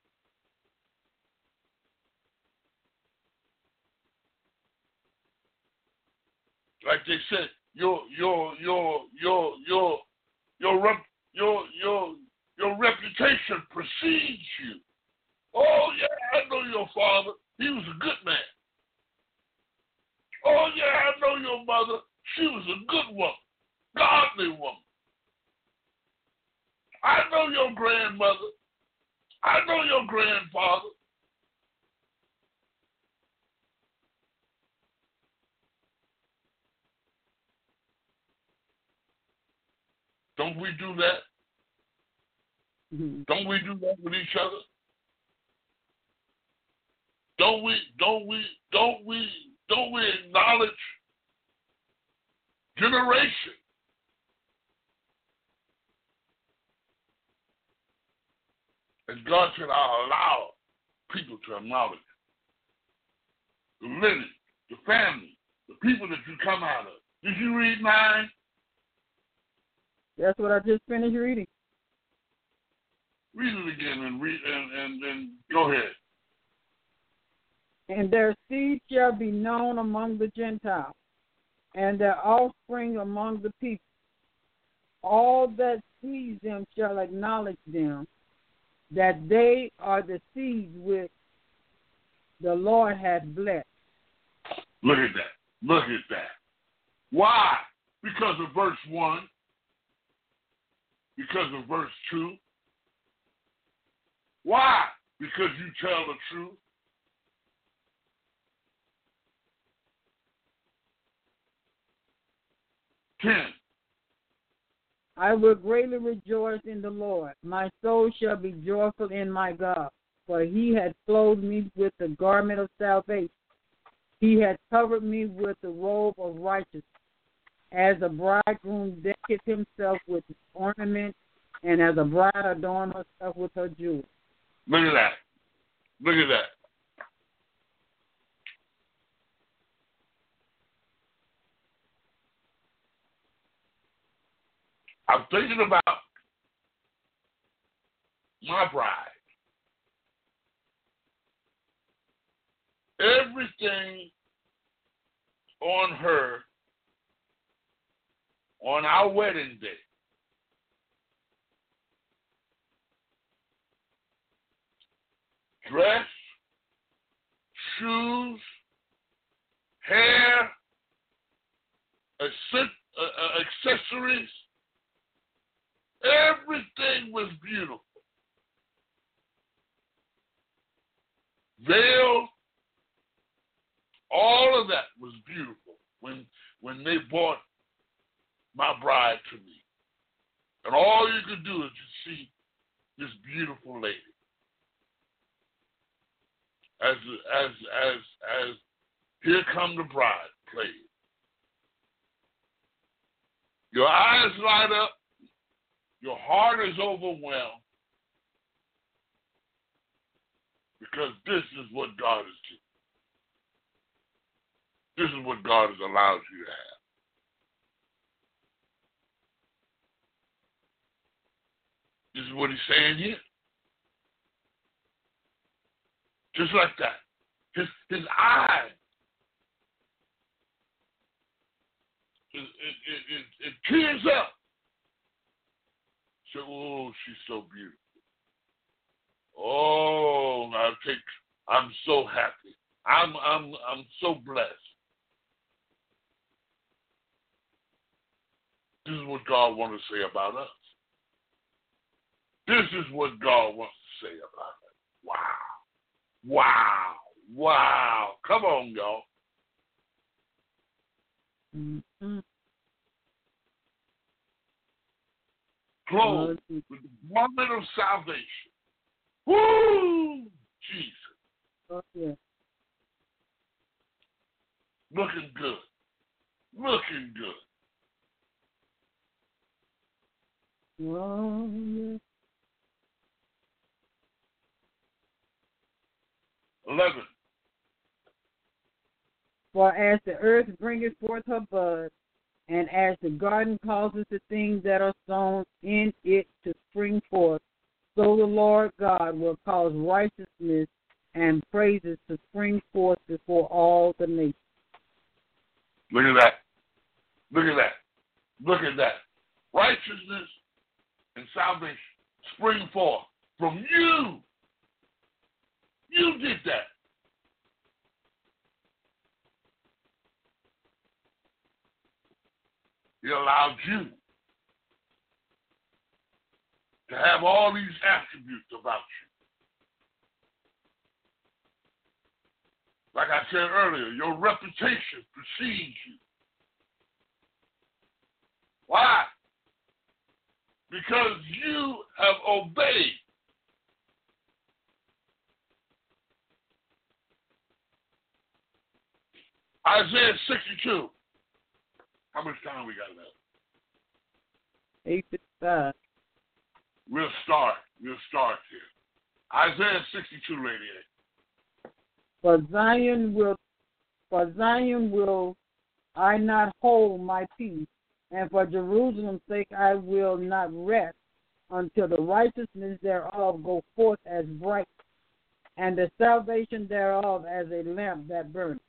Like they said, your your your your your your rep, your your your reputation precedes you. Oh yeah, I know your father. He was a good man. Oh yeah, I know your mother. She was a good woman, godly woman. I know your grandmother. I know your grandfather. Don't we do that? Mm-hmm. Don't we do that with each other? Don't we, don't we, don't we, don't we acknowledge generation? And God said, I'll allow people to acknowledge the lineage, the family, the people that you come out of. Did you read mine? That's what I just finished reading. Read it again and read and, and, and go ahead. And their seed shall be known among the Gentiles, and their offspring among the people. All that sees them shall acknowledge them, that they are the seeds which the Lord hath blessed. Look at that. Look at that. Why? Because of verse one. Because of verse two. Why? Because you tell the truth. Ten. I will greatly rejoice in the Lord. My soul shall be joyful in my God, for he hath clothed me with the garment of salvation. He hath covered me with the robe of righteousness, as a bridegroom decketh himself with ornament, and as a bride adorneth herself with her jewels. Look at that. Look at that. I'm thinking about my bride. Everything on her on our wedding day dress, shoes, hair, accessories, everything was beautiful. Veil, all of that was beautiful when when they brought my bride to me. And all you could do is just see this beautiful lady. As as as as Here Come the Bride played. Your eyes light up, your heart is overwhelmed, because this is what God is doing. This is what God has allowed you to have. This is what he's saying here. Just like that. His his eye. It, it, it, it, it tears up. So, oh, she's so beautiful. Oh, I take. I'm so happy. I'm I'm I'm so blessed. This is what God wants to say about us. This is what God wants to say about us. Wow. Wow. Wow. Come on, y'all. Mm-hmm. Clothed with the garment of salvation. Woo! Jesus. Oh, yeah. Looking good. Looking good. Oh, yeah. Eleven. For as the earth bringeth forth her bud, and as the garden causes the things that are sown in it to spring forth, so the Lord God will cause righteousness and praises to spring forth before all the nations. Look at that. Look at that. Look at that. Righteousness and salvation spring forth from you. You did that. He allowed you to have all these attributes about you. Like I said earlier, your reputation precedes you. Why? Because you have obeyed. Isaiah sixty-two. How much time we got left? eight fifty-five. We'll start. We'll start here. Isaiah sixty-two, Lady A. For Zion will, for Zion will I not hold my peace, and for Jerusalem's sake I will not rest until the righteousness thereof go forth as bright, and the salvation thereof as a lamp that burneth.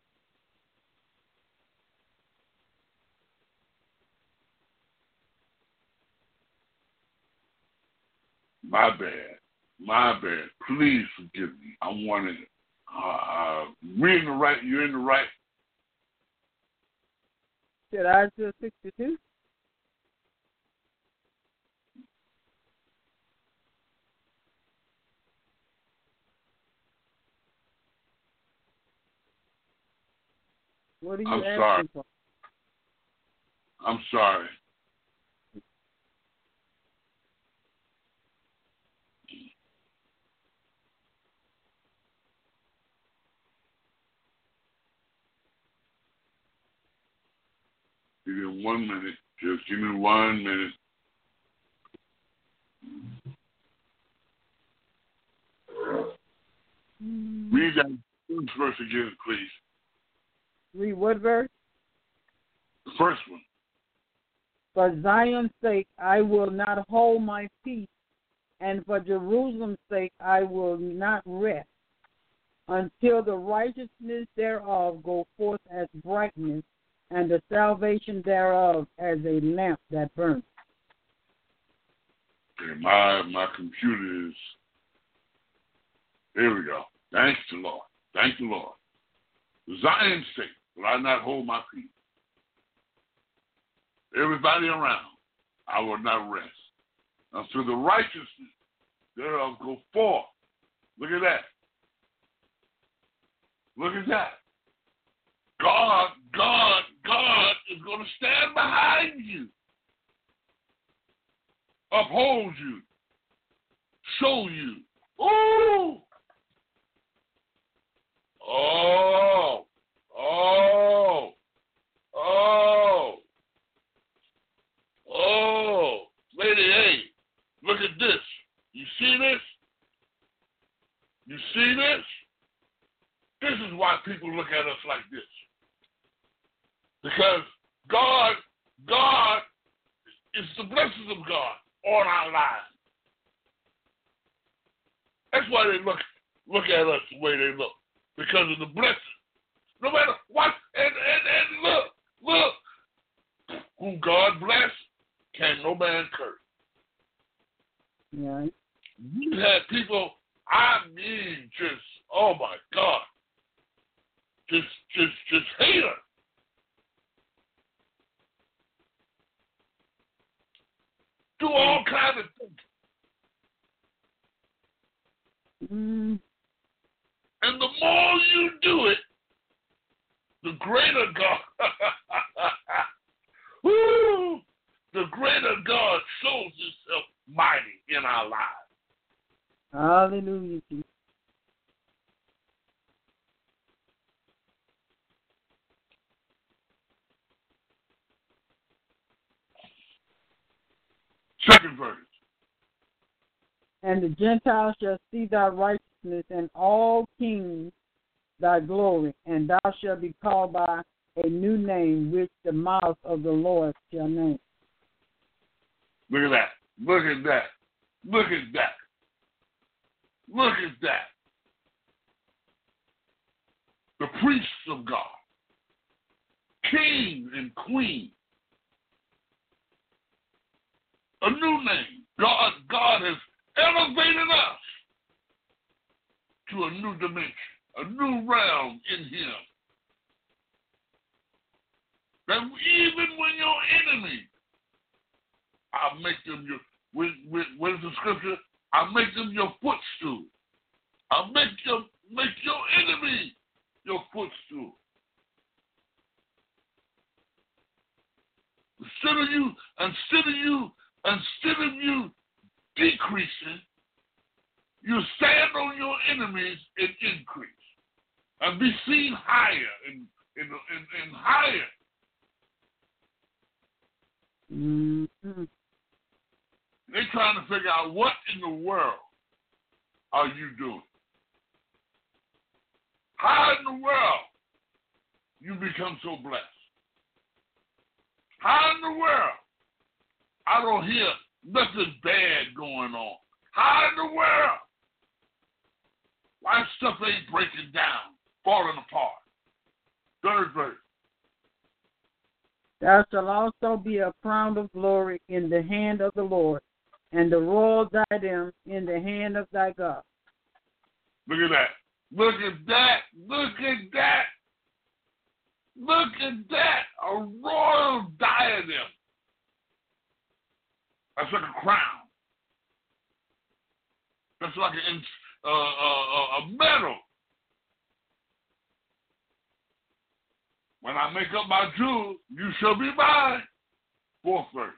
My bad. My bad. Please forgive me. I wanted uh, uh we're in the right you're in the right. Did Isaiah sixty-two? What are you I'm asking sorry. for? I'm sorry. Give me one minute. Just give me one minute. Mm. Read that first verse again, please. Read what verse? The first one. For Zion's sake I will not hold my peace, and for Jerusalem's sake I will not rest, until the righteousness thereof go forth as brightness, and the salvation thereof as a lamp that burns. Okay, my my computer is. Here we go. Thanks the Lord. Thank the Lord. For Zion's sake will I not hold my peace. Everybody around, I will not rest until the righteousness thereof go forth. Look at that. Look at that. God, God, God is going to stand behind you, uphold you, show you. Ooh! Oh! Oh! Oh! Oh! Lady A, look at this. You see this? You see this? This is why people look at us like this. Because God, God, it's the blessings of God on our lives. That's why they look look at us the way they look. Because of the blessing. No matter what, and, and, and look, look, who God bless, can no man curse. Yeah. You had people, I mean, just, oh my God, just, just, just hate her. Do all kinds of things. Mm. And the more you do it, the greater God, woo, the greater God shows himself mighty in our lives. Hallelujah. Second verse. And the Gentiles shall see thy righteousness, and all kings thy glory, and thou shalt be called by a new name which the mouth of the Lord shall name. Look at that. Look at that. Look at that. Look at that. The priests of God, king and queen, a new name. God, God has elevated us to a new dimension, a new realm in him. That even when your enemy, I'll make them your, with, with, what is the scripture? I'll make them your footstool. I'll make your, make your enemy your footstool. Instead of you, instead of you, instead of you decreasing, you stand on your enemies and increase. And be seen higher and, and, and, and higher. Mm-hmm. They're trying to figure out what in the world are you doing. How in the world you become so blessed? How in the world I don't hear nothing bad going on? How in the world why stuff ain't breaking down, falling apart? Third verse. Thou shalt also be a crown of glory in the hand of the Lord, and the royal diadem in the hand of thy God. Look at that. Look at that. Look at that. Look at that. A royal diadem. That's like a crown. That's like an, uh, uh, a medal. When I make up my jewels, you shall be mine. Fourth verse.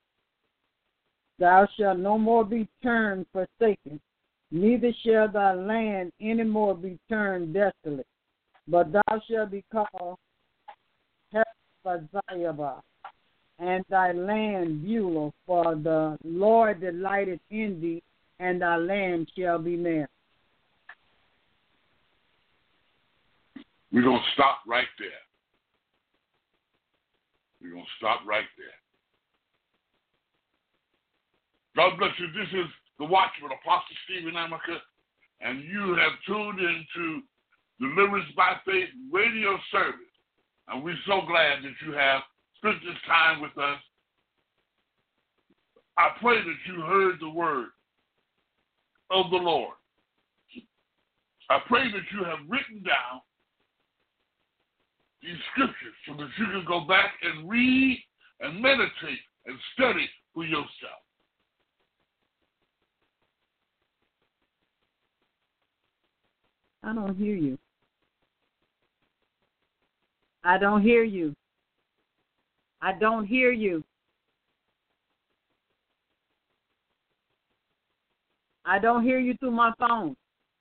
Thou shalt no more be turned forsaken, neither shall thy land any more be turned desolate, but thou shalt be called Hephzibah, and thy land Beulah, for the Lord delighteth in thee, and thy land shall be merry. We're going to stop right there. We're going to stop right there. God bless you. This is the Watchman, Apostle Stephen Amaker, and you have tuned into Deliverance by Faith radio service. And we're so glad that you have spent this time with us. I pray that you heard the word of the Lord. I pray that you have written down these scriptures so that you can go back and read and meditate and study for yourself. I don't hear you. I don't hear you. I don't hear you. I don't hear you through my phone.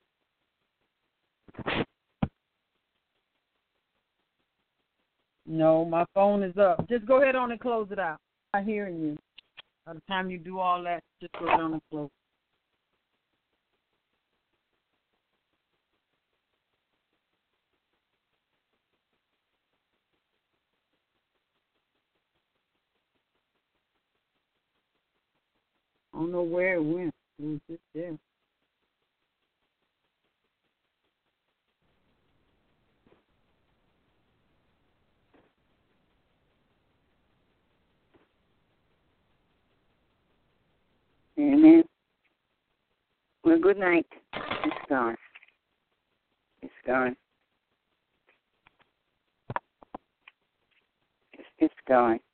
No, my phone is up. Just go ahead on and close it out. I'm not hearing you. By the time you do all that, just go down and close. I don't know where it went. It was just there. Amen. Well, good night. It's gone. It's gone. It's, it's gone.